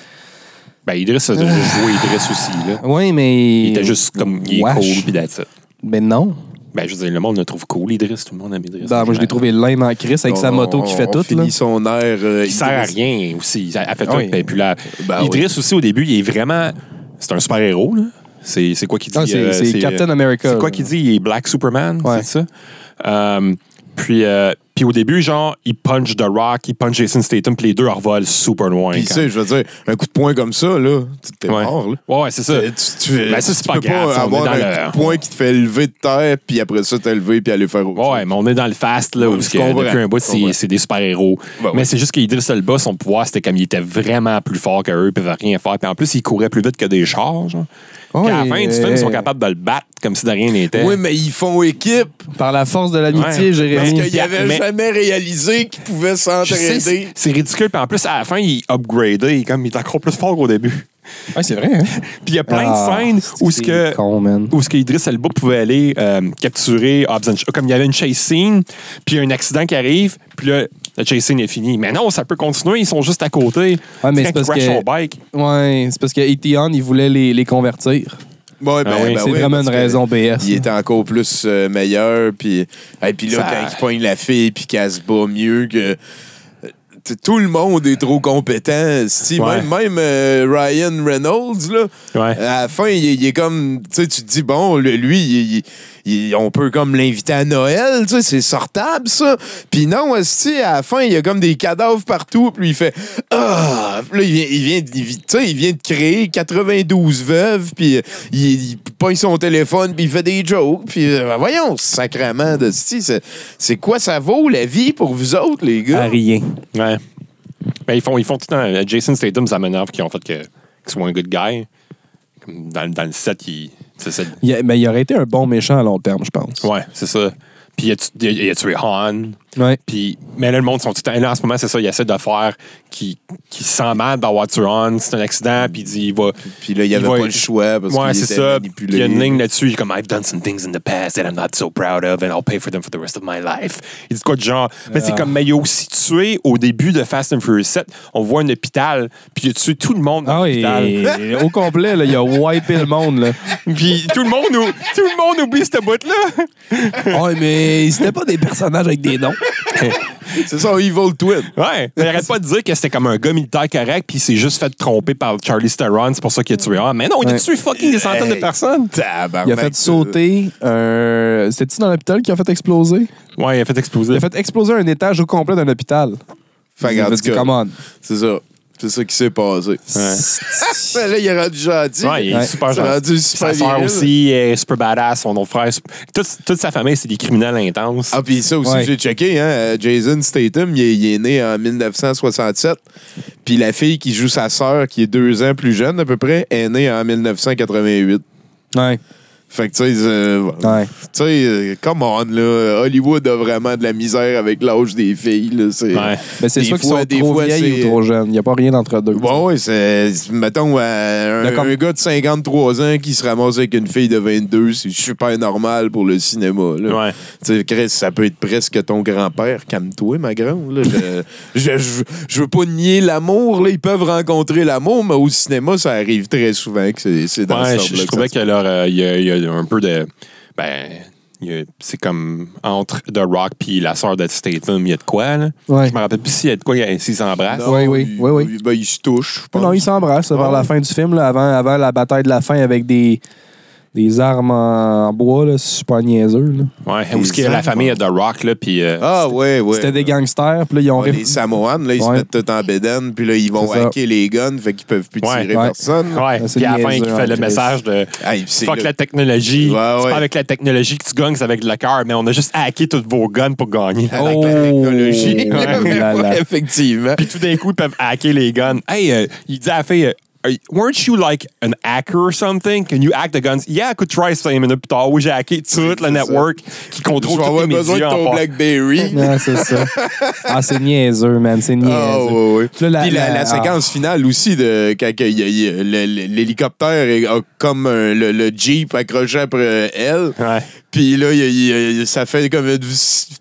Ben, Idriss a juste joué Idriss aussi, là. Oui, mais... Il était juste comme, il est Wesh. cool, puis that's it. Mais non. Ben, je veux dire, le monde le trouve cool, Idriss. Tout le monde aime Idriss. Ben, moi, je l'ai trouvé lame en Chris avec On- sa moto qui on- fait on tout, finit là. son air... Euh, Il sert à Idriss. rien aussi. Elle fait tout. Oui. Ben, puis là, Ben, Idriss aussi, au début, il est vraiment... C'est un super-héros, là. C'est, c'est quoi qu'il dit? Ah, c'est, euh, c'est Captain America. C'est quoi là. qu'il dit? Il est Black Superman, Ouais. c'est ça? Euh, puis, euh, puis au début, genre, il punch The Rock, il punch Jason Statham, puis les deux revolent super loin. Puis, tu quand- sais, je veux dire, un coup de poing comme ça, là, t'es Ouais. mort, là. Ouais, ouais, c'est ça. Tu, tu, Ben, ça, c'est tu pas peux grave, ça, on avoir est dans un le- coup de poing qui te fait lever de terre, puis après ça, t'élever, puis aller faire autre Ouais, chose. mais on est dans le fast, là, Ouais, où je que, comprends. depuis un bout, Je comprends. c'est, c'est des super-héros. Ben mais ouais. c'est juste qu'Idriss Elba, son pouvoir, c'était comme il était vraiment plus fort qu'eux, puis il pouvait rien faire. Puis en plus, il courait plus vite que des chars, genre. Ouais, Puis à la fin du film, euh, ils sont capables de le battre comme si de rien n'était. Oui, mais ils font équipe. Par la force de l'amitié, Ouais. Parce Jérémy. qu'ils n'avaient Mais- jamais réalisé qu'ils pouvaient Je sais, s'entraider. c'est, c'est ridicule. Puis en plus, à la fin, il upgradait. Il, comme, il est encore plus fort qu'au début. Ouais, c'est vrai, hein? Puis il y a plein Ah, de scènes où ce c'est que... con, man. Où ce que Idriss Elba pouvait aller euh, capturer Hobbs and Shaw. Comme il y avait une chase scene, puis il y a un accident qui arrive, puis là, la chase scene est finie. Mais non, ça peut continuer, ils sont juste à côté. Ouais, mais c'est quand parce ils crashent que- son bike. Ouais, c'est parce que Etion, il voulait les, les convertir. Ouais, ben, Ah oui, ben c'est oui, vraiment parce une que raison B S. Il était encore plus euh, meilleur. Puis et puis là, Ça- quand il pogne la fille puis qu'elle se bat mieux que... T'sais, tout le monde est trop compétent. Si, Ouais. Même, même euh, Ryan Reynolds, là, Ouais. à la fin, il, il est comme... Tu sais, tu te dis, bon, le- lui, il- il- on peut comme l'inviter à Noël, tu sais, c'est sortable, ça. Puis non, esti, à la fin, il y a comme des cadavres partout, puis il fait « Ah! » Puis là, il vient, il, vient, de- il- tu sais, il vient de créer quatre-vingt-douze veuves, puis il, il pogne son téléphone, puis il fait des jokes, puis euh, voyons, sacrément, de esti, c'est, c'est quoi ça vaut, la vie, pour vous autres, les gars? À rien. Ouais. Ben, ils font, ils font tout le temps. Jason Statham, ça m'énerve qu'ils ont fait que, qu'il soit un good guy. Comme dans, dans le set, il. C'est ça. Il, a- ben, il aurait été un bon méchant à long terme, je pense. Ouais, c'est ça. Puis il a, tu- il a- il a tué Han. Ouais. Puis, mais là, le monde sont tout le temps. Là, en ce moment, c'est ça. Il essaie de faire qui, qui se sent mal d'avoir tué Han. C'est un accident. Puis il dit, il va. Puis là, il n'y avait va- pas le choix, parce Ouais, qu'il c'est était ça. manipulé. Puis il y a une ligne là-dessus. Il est comme, I've done some things in the past that I'm not so proud of, and I'll pay for them for the rest of my life. Il dit quoi de genre. Mais c'est Ah. comme, mais il a aussi tué au début de Fast and Furious sept. On voit un hôpital. Puis il a tué tout le monde dans Ah oui, l'hôpital. au complet, là, il a wipé le monde. Là. Puis tout le monde, ou- tout le monde oublie cette bout-là. Ouais, mais c'était pas des personnages avec des noms. C'est ça, Evil Twin. Ouais. Il arrête pas de dire que c'était comme un gars militaire correct, puis il s'est juste fait tromper par Charlie Theron, c'est pour ça qu'il a tué Han. Mais non, il a Ouais. tué fucking des centaines de Hey. personnes. Tabarnak. Il a fait sauter un. C'était-tu dans l'hôpital qui a fait exploser? Ouais, il a fait exploser. Il a fait exploser un étage au complet d'un hôpital. Fait Il a qu'en dit, tout cas, come on. c'est ça. C'est ça qui s'est passé. Ouais. Là, il est rendu gentil. Ouais, il est Ouais. super C'est gentil. rendu super Sa sœur viril. aussi est super badass, son autre frère. est super- Toute, toute sa famille, c'est des criminels intenses. Ah, puis ça aussi, Ouais. j'ai checké, hein. euh, Jason Statham, il est, il est né en dix-neuf cent soixante-sept. Puis la fille qui joue sa sœur, qui est deux ans plus jeune à peu près, est née en dix-neuf cent quatre-vingt-huit. Ouais. Fait que, tu sais, euh, Ouais. tu sais, euh, come on, là, Hollywood a vraiment de la misère avec l'âge des filles, là. C'est, Ouais. Mais c'est des soit qu'ils fois- sont des trop fois, vieilles c'est- ou trop jeunes. Il n'y a pas rien d'entre deux. Bon, oui, c'est. Mettons, euh, un, D'accord. un gars de cinquante-trois ans qui se ramasse avec une fille de vingt-deux, c'est super normal pour le cinéma. Là. Ouais. Tu sais, Chris, ça peut être presque ton grand-père. Calme-toi, ma grande. Là. je, je, je, je veux pas nier l'amour. Là. Ils peuvent rencontrer l'amour, mais au cinéma, ça arrive très souvent que c'est, c'est dans Ouais, ce je, je sort-là trouvais que ça que leur, euh, il y, a- il y a un peu de. Ben, il y a- c'est comme entre The Rock puis la sœur de Statham, il y a de quoi, là. Ouais. Je me rappelle plus s'il y a de quoi, il y a- s'ils se- s'embrassent. Non, Oui, oui, ils- oui, oui. ils- ben, ils se touchent. je pense. Non, ils s'embrassent là, vers Ah. la fin du film, là, avant, avant la bataille de la fin avec des, des armes en, en bois. Là, c'est super niaiseux. Là. Ouais, Les où est-ce qu'il y a la armes. famille de The Rock, là, puis. euh, Ah, ouais, ouais. C'était des gangsters, puis là, ils ont Ouais, réf- les Samoans, là, ils se Ouais. mettent tout en bédaine, puis là, ils vont C'est ça. hacker les guns, fait qu'ils peuvent plus Ouais. tirer Ouais. personne. Ouais, c'est puis à la fin, niaiseux, il fait hein, le Chris. message de Hey, c'est fuck le- la technologie. Ouais, C'est ouais. pas avec la technologie que tu gagnes, c'est avec le cœur, mais on a juste hacké tous vos guns pour gagner. Avec Oh. la technologie. Ouais, là, là. Effectivement. Puis tout d'un coup, ils peuvent hacker les guns. Hey, euh, il dit à la fille, euh, Are you- weren't you like an hacker or something? Can you hack the guns? Yeah, I could try cinq minutes plus tard. Oui, j'ai hacké tout le ça. network qui Je contrôle vais tous avoir les besoin de médias. en ton part. BlackBerry. Non, c'est ça. Ah, c'est niaiseux, man. C'est niaiseux. Ah, ouais, ouais. Puis là, la- Puis la, la- la ah. séquence finale aussi, de, quand que y a- y a- le- le- l'hélicoptère est- a comme un- le, le Jeep accroché après elle. Ouais. Puis là, y a- y a- ça fait comme une-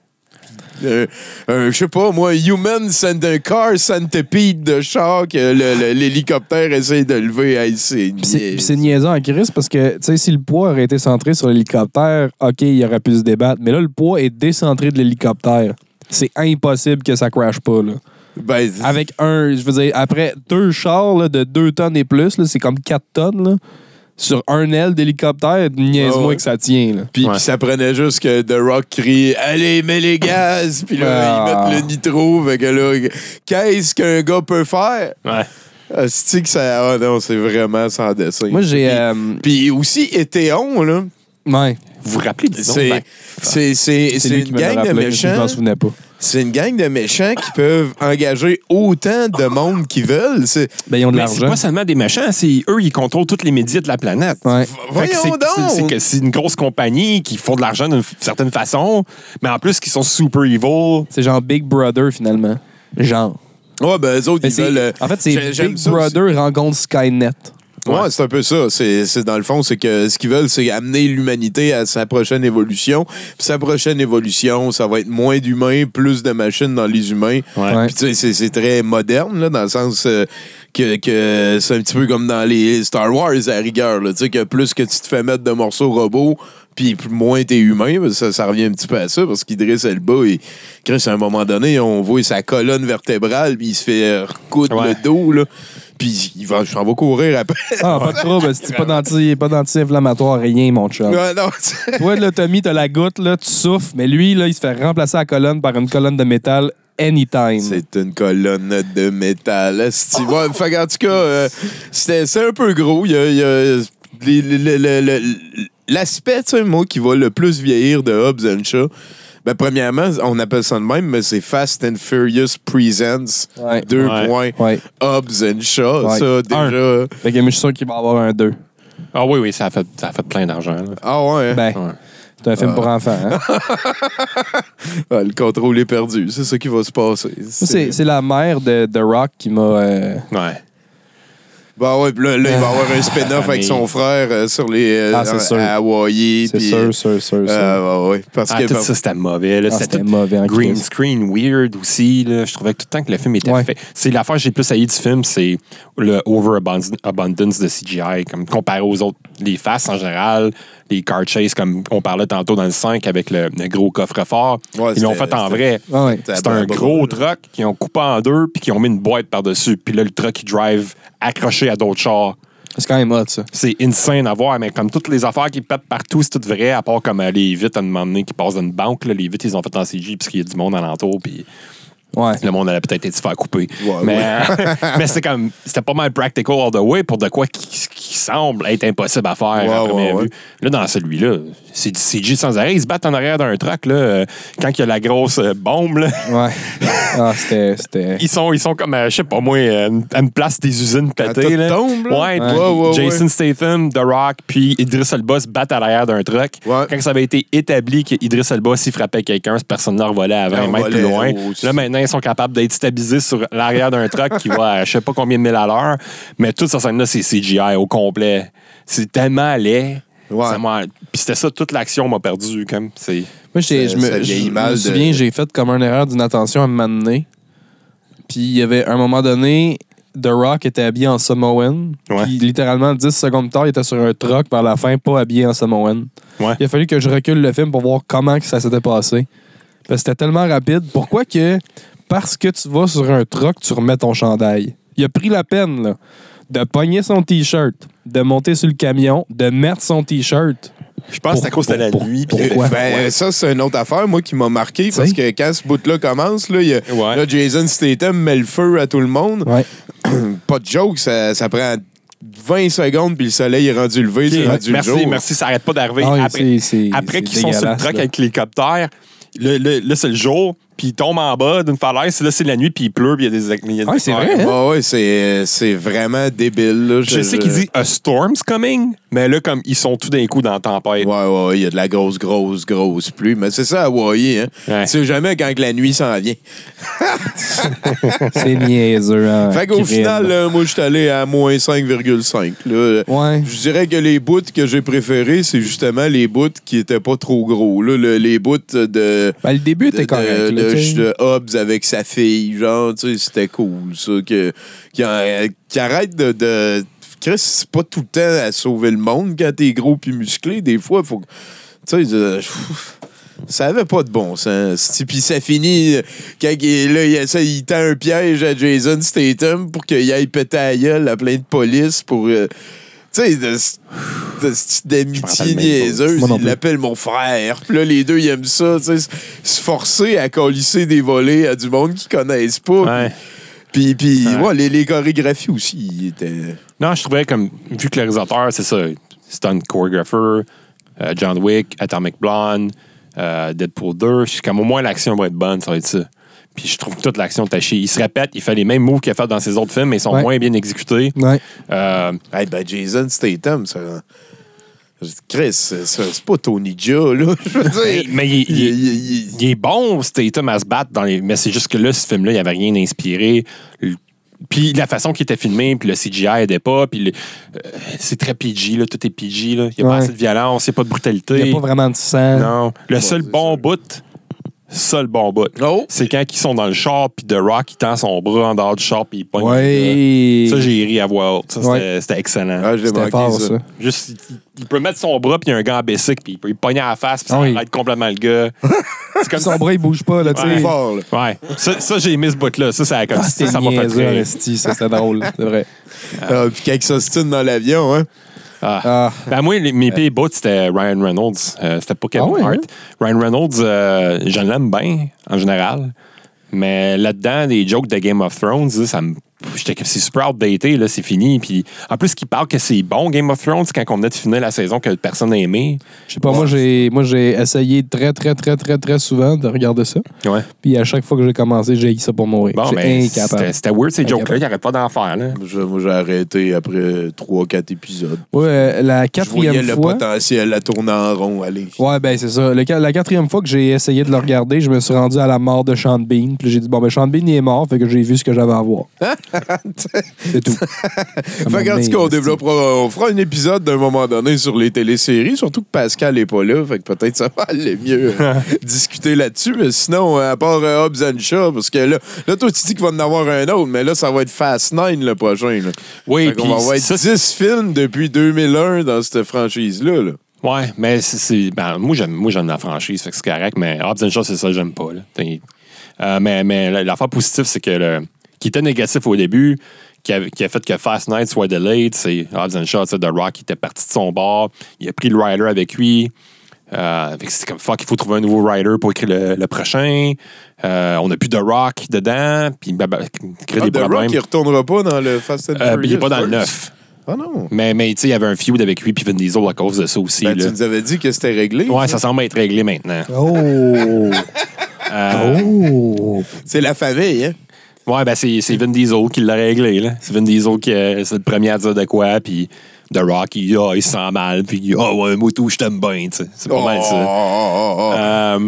euh, un, je sais pas, moi, human cent- un car centipede de char que le- le- l'hélicoptère essaie de lever. Hey, c'est Puis c'est- niaise. puis c'est niaisant en crise parce que, tu sais, si le poids aurait été centré sur l'hélicoptère, OK, il aurait pu se débattre. Mais là, le poids est décentré de l'hélicoptère. C'est impossible que ça crash pas, là. Ben, Avec un, je veux dire, après deux chars là, de deux tonnes et plus, là, c'est comme quatre tonnes, là. Sur un aile d'hélicoptère, niaise-moi Ah ouais. que ça tient, là. Puis, Ouais. puis ça prenait juste que The Rock crie « Allez, mets les gaz! » Puis là, Ah. ils mettent le nitro. Fait que là, qu'est-ce qu'un gars peut faire? Ouais. C'est que ça... Ah non, c'est vraiment sans dessin. Moi, j'ai... Puis, euh, puis aussi, Étéon, là, ouais. Vous vous rappelez du nom? c'est Ben, c'est- c'est- C'est c'est lui une qui me l'a gang de rappelé, je m'en méchants. souvenais pas. C'est une gang de méchants qui peuvent engager autant de monde qu'ils veulent. C'est... Ben, ils ont de mais c'est l'argent. pas seulement des méchants, c'est eux, ils contrôlent tous les médias de la planète. Ouais. Fait que Voyons c'est- donc! c'est- C'est que c'est une grosse compagnie qui font de l'argent d'une f- certaine façon, mais en plus, qui sont super evil. C'est genre Big Brother, finalement. Genre. Ouais, ben, eux autres, Mais ils c'est- veulent... euh, en fait, c'est j'ai- j'aime Big ça aussi. Brother rencontre Skynet. Ouais, c'est un peu ça. C'est, c'est dans le fond, c'est que ce qu'ils veulent, c'est amener l'humanité à sa prochaine évolution. Puis sa prochaine évolution, ça va être moins d'humains, plus de machines dans les humains. Ouais. Ouais. Puis tu sais, c'est, c'est très moderne, là, dans le sens euh, que, que c'est un petit peu comme dans les Star Wars, à la rigueur. Là, tu sais, que plus que tu te fais mettre de morceaux robots, puis plus- moins t'es humain, parce que ça, ça revient un petit peu à ça, parce qu'Idriss Elba, il, Chris, à un moment donné, on voit sa colonne vertébrale, puis il se fait euh, recoudre Ouais. le dos, là. Puis il va, j'en vais courir après. Ah, pas de trouble. C'est pas d'anti- pas d'anti-inflammatoire, rien, mon chum. Ouais, non, c'est- Toi, là, Tommy, t'as la goutte, là, tu souffles, mais lui, là, il se fait remplacer la colonne par une colonne de métal anytime. C'est une colonne de métal. esti. Ouais, fait qu'en tout cas, euh, c'était, c'est un peu gros. Il y a, il y a les- les- les- les- les- l'aspect, tu sais, moi, qui va le plus vieillir de Hobbs and Shaw. Ben, premièrement, on appelle ça de même, mais c'est Fast and Furious Presents. Ouais. Deux Ouais. points. Ouais. Hobbs and Shaw. Ouais. Ça, déjà. Fait que je suis sûr qu'il va y avoir un deux. Ah oui, oui, ça a fait, ça a fait plein d'argent. là. Ah ouais. Ben, Ouais. c'est un film pour enfants, hein? Ah, le contrôle est perdu. C'est ça qui va se passer. Moi, C'est c'est la mère de The Rock qui m'a... euh, Ouais. Bah ouais, puis là, là, il va avoir un spin-off Ah, avec mais- son frère euh, sur les euh, Ah, c'est à- sûr. à Hawaii. C'est puis, sûr, sûr, sûr, sûr. euh, ouais, ouais, parce Ah, que tout ça, c'était mauvais. Là. Ah, C'était c'était tout mauvais en green Christ. screen weird aussi. Là. Je trouvais que tout le temps que le film était Ouais. fait. C'est l'affaire que j'ai le plus haï du film, c'est le overabundance de C G I, comme comparé aux autres, les faces en général, les car chases, comme on parlait tantôt dans le cinq avec le, le gros coffre-fort. Ouais, Ils l'ont c'était- fait en c'était- vrai. Ah ouais. c'était C'est un bras- gros bras, truck qu'ils ont coupé en deux puis qu'ils ont mis une boîte par-dessus. Puis là, le truck, il drive accroché à d'autres chars. C'est quand même hot, ça. C'est insane à voir, mais comme toutes les affaires qui pètent partout, c'est tout vrai, à part comme euh, les vitres à un moment donné qui passent dans une banque. Là, les vitres, ils ont fait en C G parce qu'il y a du monde alentour, puis Ouais. le monde allait peut-être être se faire couper. Ouais, mais ouais. euh, mais c'est comme, c'était pas mal practical all the way pour de quoi qui, qui semble être impossible à faire Ouais, à première ouais, vue. Là, dans celui-là, c'est du C G sans arrêt. Ils se battent en arrière d'un truck, là, euh, quand il y a la grosse euh, bombe, là. Ouais. Ah, c'était. c'était... Ils sont, ils sont comme, euh, je sais pas moi, euh, à une place des usines Quand pétées, tout là. tombe, là. Ouais, Ouais, ouais, Jason ouais. Statham, The Rock, puis Idris Elba se battent à l'arrière d'un truck. Ouais. Quand ça avait été établi qu'Idris Elba, s'il frappait quelqu'un, cette personne-là revolait à vingt Il mètres plus revolait loin. aussi. Là, maintenant, ils sont capables d'être stabilisés sur l'arrière d'un truck qui va à je sais pas combien de mille à l'heure. Mais toute cette scène-là, c'est C G I au complet. C'est tellement laid. Ouais. Ça m'a- Puis c'était ça, toute l'action m'a perdu. Comme, c'est... Moi, j'ai- Ça- je me, ça vieillit je mal me de- souviens, j'ai fait comme une erreur d'inattention à un moment donné. Puis il y avait un moment donné, The Rock était habillé en Samoan. Ouais. Puis littéralement, dix secondes plus tard, il était sur un truck vers la fin, pas habillé en Samoan. Ouais. Il a fallu que je recule le film pour voir comment que ça s'était passé. Parce que c'était tellement rapide. Pourquoi que, parce que tu vas sur un truck, tu remets ton chandail? Il a pris la peine, là, de pogner son T-shirt, de monter sur le camion, de mettre son T-shirt. Je pense que c'est à cause de la Pour- nuit. pour- puis- pourquoi? Ben, ça, c'est une autre affaire, moi, qui m'a marqué, parce que quand ce bout-là commence, là, il y a, Ouais. là, Jason Statham met le feu à tout le monde. Ouais. Pas de joke, ça, ça prend vingt secondes, puis le soleil est rendu levé, c'est Ok, rendu merci, le jour. merci, ça arrête pas d'arriver. Ah oui, après c'est- c'est- après c'est qu'ils sont sur le dégueulasse, truck là. avec l'hélicoptère, là, là, là, c'est le jour, puis ils tombent en bas d'une falaise, là, c'est la nuit, puis il pleut, puis il y a des... il y a des Ouais, c'est vrai, hein? Ah ouais, c'est, c'est vraiment débile. Là. Je sais qu'il dit « a storm's coming », mais là, comme ils sont tout d'un coup dans la tempête. Ouais, ouais, il y a de la grosse, grosse, grosse pluie. Mais c'est ça, Hawaii, hein. Ouais. Tu sais jamais quand que la nuit s'en vient. C'est niaiseux. Hein, Fait qu'au crime. final, là, moi, je suis allé à moins cinq virgule cinq. Là. Ouais. Je dirais que les bouts que j'ai préférés, c'est justement les bouts qui étaient pas trop gros. Là. Le- les bouts de... Ben, le début de, était correct. de, là, de- tu sais. de Hobbs avec sa fille, genre, tu sais, c'était cool, ça. Que, qui, euh, qui arrête de... de Chris, c'est pas tout le temps à sauver le monde quand t'es gros puis musclé. Des fois, faut que... Tu sais, euh, ça avait pas de bon sens. Puis ça finit euh, quand il, là, il, essaie- il tend un piège à Jason Statham pour qu'il aille péter à la gueule à plein de police pour... euh, tu sais, de, de, d'amitié même pas. niaiseuse, Moi non il plus. l'appelle mon frère. Puis là, les deux, ils aiment ça, tu sais, se forcer à colisser des volets à du monde qu'ils connaissent pas. Ouais. Puis, puis Ouais. ouais, les, les chorégraphies aussi, ils étaient... Non, je trouvais comme, vu que le réalisateur, c'est ça, stunt choreographer, euh, John Wick, Atomic Blonde, euh, Deadpool deux, je suis comme au moins l'action va être bonne, ça va être ça. Puis je trouve que toute l'action tachée. Il se répète, il fait les mêmes moves qu'il a fait dans ses autres films, mais ils sont Ouais. moins bien exécutés. Ouais. Euh, Hey, ben Jason Statham, ça... Chris, c'est, c'est pas Tony Jaa, là. Je veux mais dire... mais il, il- il- il- il- il est bon, Statham, à se battre dans les. Mais c'est juste que là, ce film-là, il n'y avait rien inspiré. Le- Puis la façon qu'il était filmé, puis le C G I aidait pas, puis le- euh, c'est très P G, là, tout est P G. Là. Il n'y a Ouais. pas assez de violence, il n'y a pas de brutalité. Il n'y a pas vraiment de sang. Non. Le seul c'est bon ça. bout, seul bon bout, Oh! c'est quand ils sont dans le char, puis The Rock, il tend son bras en dehors du char, puis il pogne. le Ouais. gars. Ça, j'ai ri à voix haute. Ça, c'était, Ouais. c'était excellent. Ah, j'ai C'était manqué fort, ça. ça. Juste, il, il peut mettre son bras, puis il y a un gars en bicycle, puis il peut il pogner à la face, puis ça Ah oui. arrête complètement le gars. C'est comme Son bras, il bouge pas, là, tu C'est sais. fort, là. Ouais. Ça, ça, j'ai aimé ce bout-là. Ça, ça, comme, Ah, ça, c'était ça m'a fait niaiseux, rire. esti, ça, c'était drôle, c'est vrai. Ah, puis quand ils s'ostinent dans l'avion, hein. Ah. Ah, Ben moi, les- mes pires bouts, c'était Ryan Reynolds. Euh, c'était pas Kevin Ah ouais, Hart. hein? Ryan Reynolds, euh, je l'aime bien, en général. Mais là-dedans, des jokes de Game of Thrones, là, ça me... J'étais que c'est super outdated, là, c'est fini. Puis en plus, qu'il parle que c'est bon, Game of Thrones, quand on venait de finir la saison que personne n'a aimé. je sais pas, moi, j'ai moi j'ai essayé très, très, très, très, très souvent de regarder ça. Ouais. Puis à chaque fois que j'ai commencé, j'ai eu ça pour mourir. Bon, J'ai mais incapable. c'était, c'était weird, ces Incapable. jokes-là. Il n'y aurait pas d'en faire, là. Je- moi, j'ai arrêté après trois quatre épisodes. Ouais, euh, la Je voyais quatrième le fois... potentiel à tourner en rond, allez. Ouais, ben c'est ça. Le ca- la quatrième fois que j'ai essayé de le regarder, je me suis rendu à la mort de Sean Bean. Puis j'ai dit, bon, ben Sean Bean, il est mort, fait que j'ai vu ce que j'avais à voir. C'est tout. Fait qu'en tout cas, on développera, on fera un épisode d'un moment donné sur les téléséries, surtout que Pascal n'est pas là, fait que peut-être ça va aller mieux euh, discuter là-dessus, mais sinon, à part euh, Hobbs and Shaw, parce que là, là, toi, tu dis qu'il va en avoir un autre, mais là, ça va être Fast Nine le prochain. Là. Oui, Fait qu'on puis va avoir ça, dix films depuis deux mille un dans cette franchise-là. Là. ouais, mais c'est, c'est- ben, moi, j'aime, moi, j'aime la franchise, fait que c'est correct, mais Hobbs and Shaw, c'est ça que j'aime pas. Là. T'sais, Euh, mais mais l'affaire positive, c'est que le, qui était négatif au début, qui a, qui a fait que Fast Night soit delayed, c'est Hobbs and Shaw, The Rock, qui était parti de son bord, il a pris le rider avec lui. Euh, fait que c'était comme fuck, il faut trouver un nouveau rider pour écrire le, le prochain. Euh, on n'a plus The Rock dedans, puis bah, bah, crée Ah, des The problèmes. Rock, il retournera pas dans le Fast and Euh, puis il n'est Furious pas dans le First? neuf. Ah non. Mais, mais tu sais, il y avait un feud avec lui puis Vin Diesel à cause de ça aussi. Ben, là. tu nous avais dit que c'était réglé. Ouais, ça semble être réglé maintenant. Oh! Euh, Oh! C'est la famille, hein? Ouais, ben c'est, c'est Vin Diesel qui l'a réglé. Là. C'est Vin Diesel qui euh, c'est le premier à dire de quoi, puis The Rock, il, oh, il se sent mal, puis ah oh, ouais, moi tout, je t'aime bien. T'sais. C'est pas oh, mal ça. Oh, oh, oh. Euh,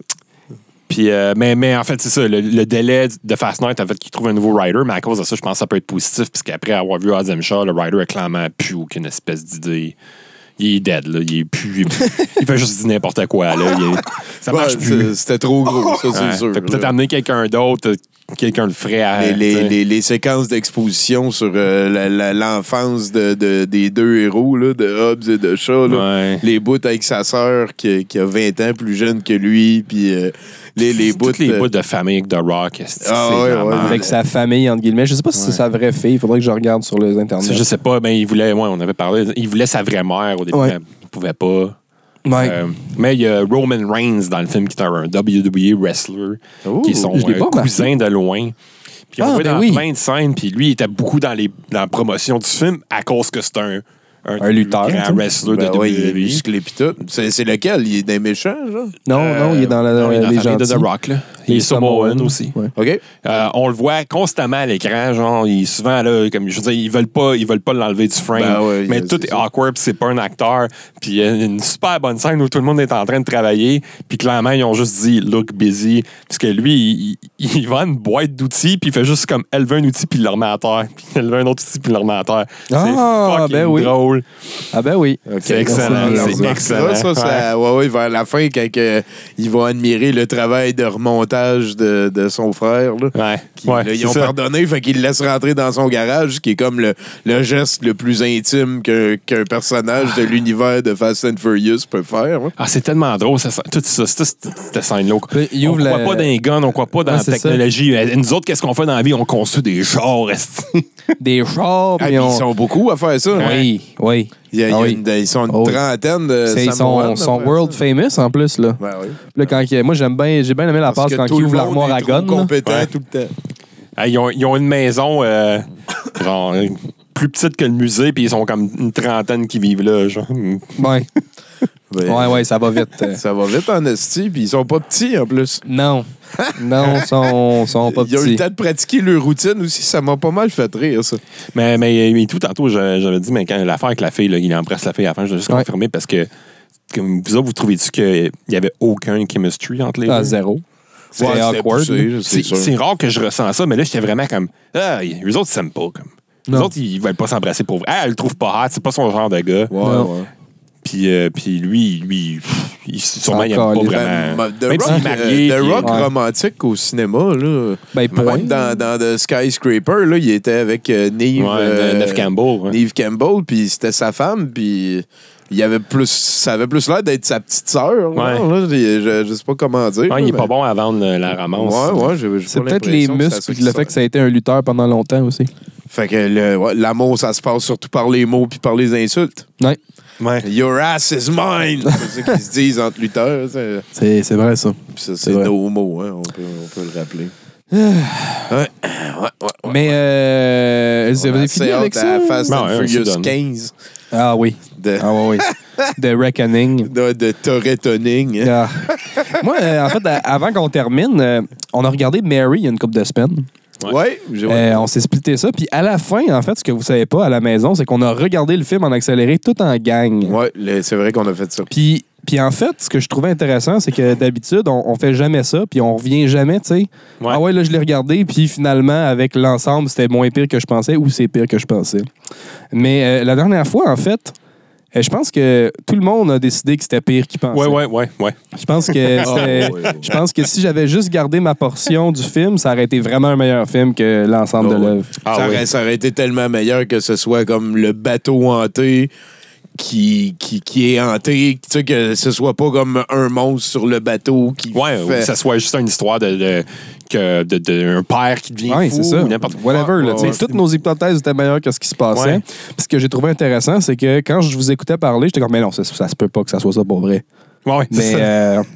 puis, euh, mais, mais en fait, c'est ça. Le, le délai de Fast Night a fait qu'il trouve un nouveau rider, mais à cause de ça, je pense que ça peut être positif, puisqu'après avoir vu Hobbs and Shaw, le rider a clairement plus aucune espèce d'idée. Il est dead, là. Il est plus. Il, il fait juste dire n'importe quoi, là. Il est, ça marche Ouais, plus. C'était trop gros, ça, c'est Ouais. sûr. Fait que peut-être là. amener quelqu'un d'autre, quelqu'un le ferait à. Les, les, t'sais. les, les séquences d'exposition sur euh, la- la- l'enfance de, de- des deux héros, là, de Hobbs et de Shaw. Là. Ouais. Les bouts avec sa sœur qui, qui a vingt ans plus jeune que lui. Puis euh, les, les bouts. Toutes les euh, bouts de famille avec The Rock. C'est, Ah c'est ouais, la ouais. merde. Avec sa famille, entre guillemets. Je sais pas si c'est sa vraie fille. Il faudrait que je regarde sur les internets. Ça, je sais pas, ben il voulait, ouais, on avait parlé, il voulait sa vraie mère au début, Ouais. mais il pouvait pas. Ouais. Euh, mais il y a Roman Reigns dans le film qui est un W W E wrestler, Oh, qui est son je l'ai euh, pas remarqué. cousin de loin. Puis on Ah, voit ben dans oui. plein de scènes, puis lui, il était beaucoup dans, les, dans la promotion du film à cause que c'est un, Un lutteur, grand t'sais. wrestler ben de ouais, il est W W E. musclé pis tout. C'est, c'est lequel? Il est des méchants, genre? Non, Euh, non, il est dans la, non, il est dans les la famille de gentils. The Rock, là. Il Les est Samoan Samoans. aussi. Ouais. OK. Euh, on le voit constamment à l'écran, genre, il, souvent, là, comme je veux dire, ils veulent pas, ils veulent pas l'enlever du frame. Ben ouais, mais c'est tout est ça. awkward, puis c'est pas un acteur. Puis il y a une super bonne scène où tout le monde est en train de travailler, puis clairement, ils ont juste dit look busy. Parce que lui, il, il, il vend une boîte d'outils, puis il fait juste comme élever un outil, puis il le remet à terre. Puis élever un autre outil, puis il le remet à terre. Ah, c'est fucking ben oui. drôle. Ah ben oui. OK. C'est excellent, On c'est remarquera excellent. Ça, ça, ouais, ouais, vers la fin, quand que, il va admirer le travail de remontage de, de son frère. Là. Ouais. Qui, ouais là, ils c'est ont ça. pardonné, fait qu'il le laisse rentrer dans son garage, qui est comme le, le geste le plus intime qu'un, qu'un personnage de l'univers de Fast and Furious peut faire. hein. Ah, c'est tellement drôle, ça, tout ça, cette, cette scène-là. Puis, il On ouvre croit la- pas dans les guns, on croit pas dans Ouais, la c'est technologie. Nous autres, qu'est-ce qu'on fait dans la vie? On construit des chars, esti. Des chars, Ah, puis puis on... ils sont beaucoup à faire ça. hein. Oui, oui. Il y a- il y a Ah oui. une- ils sont une Oh. trentaine de C'est- Ils Samoans à sont, sont faire world ça. famous en plus, là. Ouais, ouais. Là, quand, il- moi, j'aime bien, j'ai bien aimé la Parce passe que quand tout il le ouvre monde l'armoire est à trop gun. là. compétent Ouais. tout le temps. Ah, ils, ont, ils ont une maison euh, genre euh, plus petite que le musée, puis ils sont comme une trentaine qui vivent là. Genre. Ouais. Ben, ouais, ouais, ça va vite. euh. Ça va vite en esti, puis ils sont pas petits en plus. Non. Non, ils sont, sont pas Ils ont eu le petits. temps de pratiquer leur routine aussi. Ça m'a pas mal fait rire, ça. Mais, mais, mais tout, tantôt, je- j'avais dit, mais quand l'affaire avec la fille, là, il embrasse la fille à la fin, je dois juste Ouais. confirmer parce que, comme vous autres, vous trouvez-tu qu'il n'y avait aucun chemistry entre les À deux? zéro. Ouais, C'était c'était awkward. poussé, là. c'est C'est sûr. c'est rare que je ressens ça, mais là, j'étais vraiment comme, ah, eux autres, ils s'aiment pas. Comme. Les Non. autres, ils veulent pas s'embrasser pour vrai. Ah, elle le trouve pas hot, c'est pas son genre de gars. Ouais, Non. ouais. Puis, euh, puis lui, lui, pff, il, sûrement, il aime encore pas les- vraiment. Ben, The Même Rock, s'il est marié, euh, The puis- Rock Ouais. romantique au cinéma, là. Ben, point. Même dans, dans The Skyscraper, là, il était avec euh, Neve, Ouais, euh, Neve Campbell. ouais. Neve Campbell, puis c'était sa femme, puis il avait plus, ça avait plus l'air d'être sa petite sœur. là, Ouais. là. je, je sais pas comment dire. Ouais, il est là, pas mais- bon à vendre euh, la romance. Ouais, ouais, j'ai, j'ai C'est pas peut-être les l'impression que c'est à ça muscles, qu'il le fait sert. que ça a été un lutteur pendant longtemps aussi. Fait que le- ouais, l'amour, ça se passe surtout par les mots puis par les insultes. Ouais. Ouais. Your ass is mine! C'est ça qu'ils se disent entre lutteurs. C'est, C'est, c'est vrai, ça. puis ça, C'est c'est vrai. nos mots, hein, on, peut, on peut le rappeler. ouais, ouais, ouais, ouais. Mais, euh, vous On a avez assez fini hâte avec à ça? Fast Non, and ouais, on se Furious donne. quinze Ah oui. de, Ah oui, oui. The Reckoning. de, de Torettoning. Ah. Moi, euh, en fait, à- avant qu'on termine, euh, on a regardé Mary il y a une couple de semaines. Ouais. Ouais, j'ai Euh, on s'est splitté ça. Puis à la fin, en fait, ce que vous savez pas à la maison, c'est qu'on a regardé le film en accéléré tout en gang. ouais, le- c'est vrai qu'on a fait ça. Puis, puis en fait, ce que je trouvais intéressant, c'est que d'habitude, on, on fait jamais ça, puis on revient jamais, tu sais. Ouais. Ah ouais, là, je l'ai regardé, puis finalement, avec l'ensemble, c'était moins pire que je pensais ou c'est pire que je pensais. Mais euh, la dernière fois, en fait, euh, je pense que tout le monde a décidé que c'était pire qu'il pensait. Ouais, ouais, ouais, ouais. Je pense que Ah, c'était- ouais, ouais. je pense que si j'avais juste gardé ma portion du film, ça aurait été vraiment un meilleur film que l'ensemble Ah, de ouais. l'œuvre. Ah, ça, oui. aurait, ça aurait été tellement meilleur que ce soit comme le bateau hanté qui, qui, qui est hanté, tu sais, que ce soit pas comme un monstre sur le bateau qui Ouais, ou fait... que ça soit juste une histoire de, de, que de, de un père qui devient Oui, fou c'est ça. ou n'importe quoi. Whatever. là, Ouais, tu sais, ouais. toutes nos hypothèses étaient meilleures que ce qui se passait. Ouais. Puis ce que j'ai trouvé intéressant, c'est que quand je vous écoutais parler, j'étais comme, mais non, ça, ça se peut pas que ça soit ça pour vrai. Ouais, c'est Mais, ça. euh,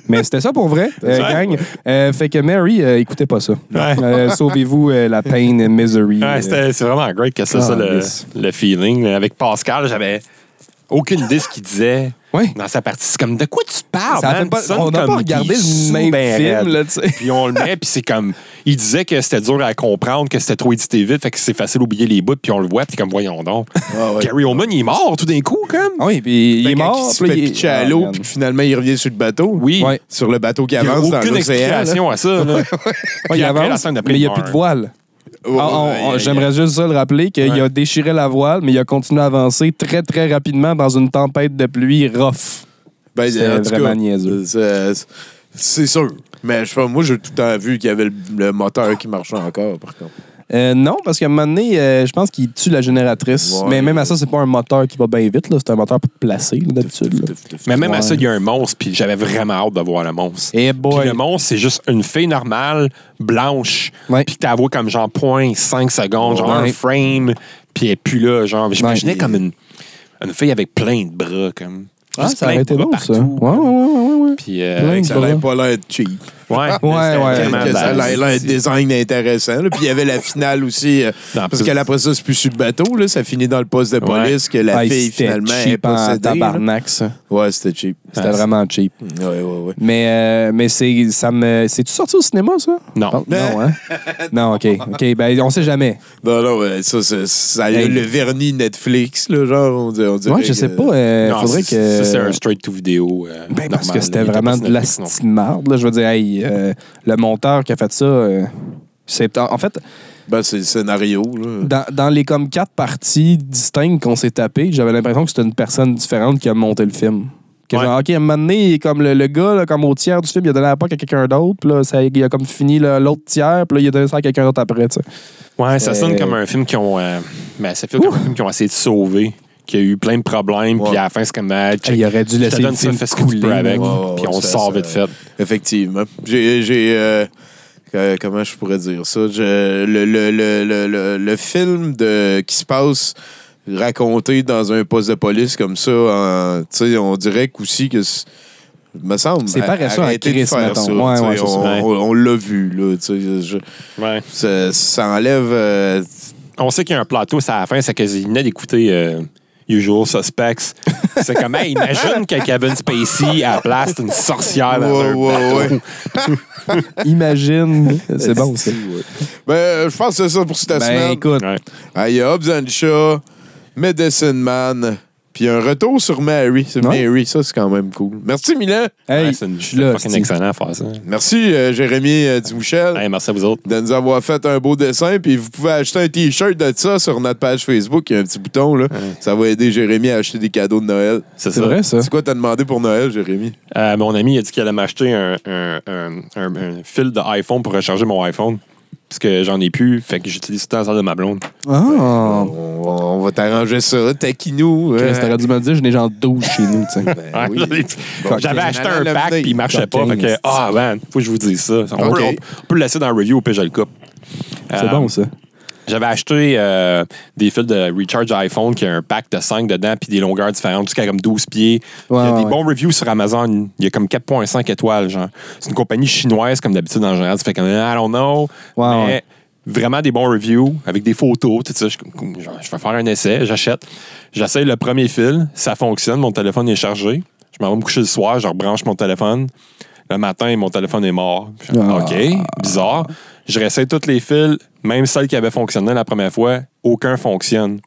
Mais c'était ça pour vrai, euh, gang. Euh, fait que Mary, euh, écoutez pas ça. Ouais. Euh, sauvez-vous euh, la pain and misery. Ouais, c'était- c'est vraiment great que c'est Ah, ça le, yes. le feeling. Avec Pascal, j'avais aucune idée de ce qu'il disait Ouais. dans sa partie. C'est comme, de quoi tu parles? Ça man? fait pas- Tu sonnes on n'a pas comme regardé qu'il le sous même ben film, raide. là, tu sais. Puis on le met, puis c'est comme, il disait que c'était dur à comprendre, que c'était trop édité vite, fait que c'est facile d'oublier les bouts, puis on le voit, puis comme, voyons donc. Ah ouais. Gary Oldman, il est mort tout d'un coup, comme. Ah oui, puis il Ben, est quand mort. il se puis fait il est- pitcher à Ah, l'eau, man. puis que finalement, il revient sur le bateau. Oui. Ouais. Sur le bateau qui Il n'y a avance dans aucune l'océan. là. explication à ça. Là. Ouais, Puis il après, la avance, scène d'après, mais il n'y a il plus de meurt. voile. Ouais, Ah, on- ouais, on- ouais, J'aimerais juste ça le rappeler qu'il Ouais. a déchiré la voile, mais il a continué à avancer très, très rapidement dans une tempête de pluie rough. Ben, C'était en tout vraiment cas, niaiseux. c'est- C'est sûr. Mais je sais pas, moi, j'ai tout le temps vu qu'il y avait le, le moteur qui marchait encore, par contre. Euh, non, parce qu'à un moment donné, euh, je pense qu'il tue la génératrice. Ouais. Mais même à ça, c'est pas un moteur qui va bien vite. là. C'est un moteur pour placer, là, d'habitude. là. Mais même Ouais. à ça, il y a un monstre, puis j'avais vraiment hâte de voir le monstre. Eh Puis boy. le monstre, c'est juste une fille normale, blanche, Ouais. puis t'as vois comme genre point cinq secondes, genre Ouais. un frame, puis elle est plus là, genre. J'imaginais Ouais. comme une, une fille avec plein de bras, comme. Ah, Juste ça plein aurait de été bras bon, ça. partout, Ouais, ouais, comme. ouais, ouais, ouais. Puis, euh, Plein de Ça n'avait pas l'air cheap. ouais, Ouais, c'était ouais. vraiment Que de ça la- avait l'air de design intéressant. là. Puis il y avait la finale aussi. euh, Non, parce plus- qu'après ça, c'est plus sur le bateau. Là. Ça finit dans le poste de police que la Ah, fille, c'était finalement, est cheap en possédée. là. tabarnak, ça. Ouais, c'était cheap. C'était Ah, vraiment cheap. Ouais, ouais, ouais. Mais, euh, mais c'est, ça me... C'est-tu sorti au cinéma, ça? Non. Oh, non, hein? non, OK. OK, ben, on sait jamais. Non, non, ouais, ça, c'est- ça a Hey. le vernis Netflix, là, genre, on dirait. on dirait Ouais, je sais que- pas. euh, Non, faudrait c'est- que... Ça, c'est un straight-to-vidéo. euh, Ben, parce normal, que c'était là. Il était vraiment pas de sur la Netflix non plus. petite marde. Là. Je veux dire, hey, euh, le monteur qui a fait ça, euh, c'est en en fait, Ben, c'est le scénario, là. dans, dans les comme quatre parties distinctes qu'on s'est tapées, j'avais l'impression que c'était une personne différente qui a monté le film. Que Ouais. genre, OK, à un moment donné, comme le, le gars, là, comme au tiers du film, il a donné la POC à quelqu'un d'autre, puis là, ça, il a comme fini là, l'autre tiers, puis là, il a donné ça à quelqu'un d'autre après, tu sais. Ouais, ça Euh, sonne comme un film qui ont. euh, ben, ça fait comme un film qui ont essayé de sauver, qui a eu plein de problèmes, Ouais. puis à la fin, c'est comme. ah, check, Hey, il aurait dû je te laisser le donne ça, film fais ce que tu peux couler, avec, ouais, ouais, puis on ouais, le ça, sort ça- vite fait. Effectivement. J'ai. j'ai, euh, euh, comment je pourrais dire ça? Je- le, le, le, le, le, le film de, qui se passe raconté dans un poste de police comme ça, en- tu sais, on dirait qu'aussi que. c'est- me semble. C'est paresseux en arrêtez de Christ, faire mettons. ça. Ouais, tu sais, ouais, c'est on, ça. on- on l'a vu, là. tu sais, je- Ouais. ça, ça enlève. euh, On sait qu'il y a un plateau, c'est à la fin, c'est qu'ils venaient d'écouter euh, Usual Suspects. C'est comme, hey, imagine que Kevin Spacey, à la place, c'est une sorcière dans Ouais, un ouais, bateau. ouais. Imagine. C'est bon, ça. Ben, euh, je pense que c'est ça pour cette Ben, semaine. écoute, Ouais. Ah, il y a Hobbs and Shaw, Medicine Man, puis un retour sur Mary. C'est Ouais. Mary, ça, c'est quand même cool. Merci, Milan. hey, Ouais, c'est une- je suis là, fucking c'est- excellent à faire ça. Merci, euh, Jérémy euh, Dumouchel, Hey, merci à vous autres. de nous avoir fait un beau dessin. Puis vous pouvez acheter un T-shirt de ça sur notre page Facebook. Il y a un petit bouton, là. Ça va aider Jérémy à acheter des cadeaux de Noël. C'est c'est ça. vrai, ça. C'est quoi t'as demandé pour Noël, Jérémy? Euh, mon ami a dit qu'il allait m'acheter un, un, un, un- un fil de iPhone pour recharger mon iPhone. Parce que j'en ai plus, fait que j'utilise tout le temps ça de ma blonde. Ah. On, on va t'arranger ça. Taquinou. Chris, T'aurais dû me le dire, j'en ai genre douze chez nous, tu sais. Ben Ouais, oui. j'avais- Bon, J'avais ok. acheté un Nana pack Lemonade. puis il marchait pas. Fait que, Cocaine. ah, man, faut que je vous dise ça. On, Ok. peut, on- on peut le laisser dans le review, puis je le coupe. C'est Euh, bon, ça. J'avais acheté euh, des fils de recharge iPhone qui a un pack de cinq dedans puis des longueurs différentes jusqu'à comme douze pieds. Ouais, il y a ouais, des ouais. bons reviews sur Amazon. Il y a comme quatre virgule cinq étoiles, genre. C'est une compagnie chinoise comme d'habitude en général. Ça fait comme I don't know. Ouais, mais ouais. vraiment des bons reviews avec des photos, tout ça. Je, genre, je vais faire un essai, j'achète. J'essaye le premier fil, ça fonctionne, mon téléphone est chargé. Je m'en vais me coucher le soir, je rebranche mon téléphone. Le matin, mon téléphone est mort. Je fais, Ah. OK, bizarre. Je réessaye tous les fils, même celles qui avaient fonctionné la première fois, aucun fonctionne.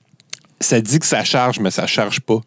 Ça dit que ça charge, mais ça charge pas.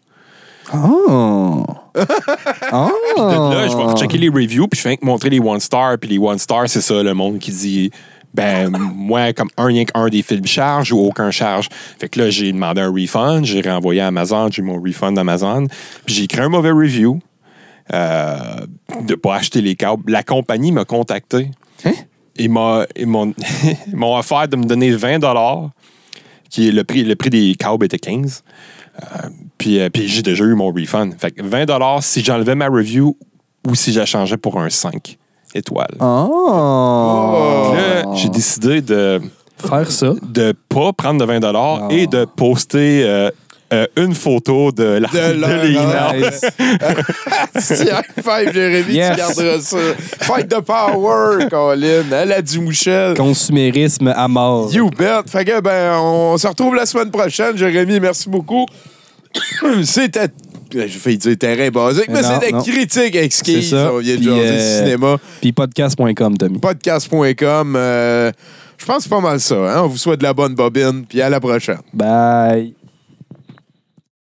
Oh! Oh! De là, je vais rechecker les reviews, puis je fais que montrer les one star, puis les one star, c'est ça, le monde qui dit, ben, moi, comme un, rien qu'un des films charge ou aucun charge. Fait que là, j'ai demandé un refund, j'ai renvoyé à Amazon, j'ai eu mon refund d'Amazon, puis j'ai écrit un mauvais review euh, de pas acheter les câbles. La compagnie m'a contacté. Hein? Ils m'ont, ils m'ont, ils m'ont offert de me donner vingt dollars, qui est le prix, le prix des câbles était quinze. Euh, puis, euh, puis j'ai déjà eu mon refund. Fait que vingt dollars si j'enlevais ma review ou si je changeais pour un cinq étoiles. Oh! Puis là, j'ai décidé de Faire ça. de pas prendre de vingt dollars Ah. et de poster euh, euh, une photo de l'article de, leur l'Illinois. C'est high five, Jérémy, Yes. tu garderas ça. Fight the power, Colin. Elle a du Mouchel. Consumérisme à mort. You bet. Fait que, ben, on se retrouve la semaine prochaine. Jérémy, merci beaucoup. C'était... J'ai failli dire terrain basique, mais, mais non, c'était non. critique exquise. C'est ça. On vient de Puis, jaser euh, cinéma. Puis podcast point com, Tommy. podcast point com. Euh, je pense que c'est pas mal ça. Hein? On vous souhaite de la bonne bobine. Puis à la prochaine. Bye.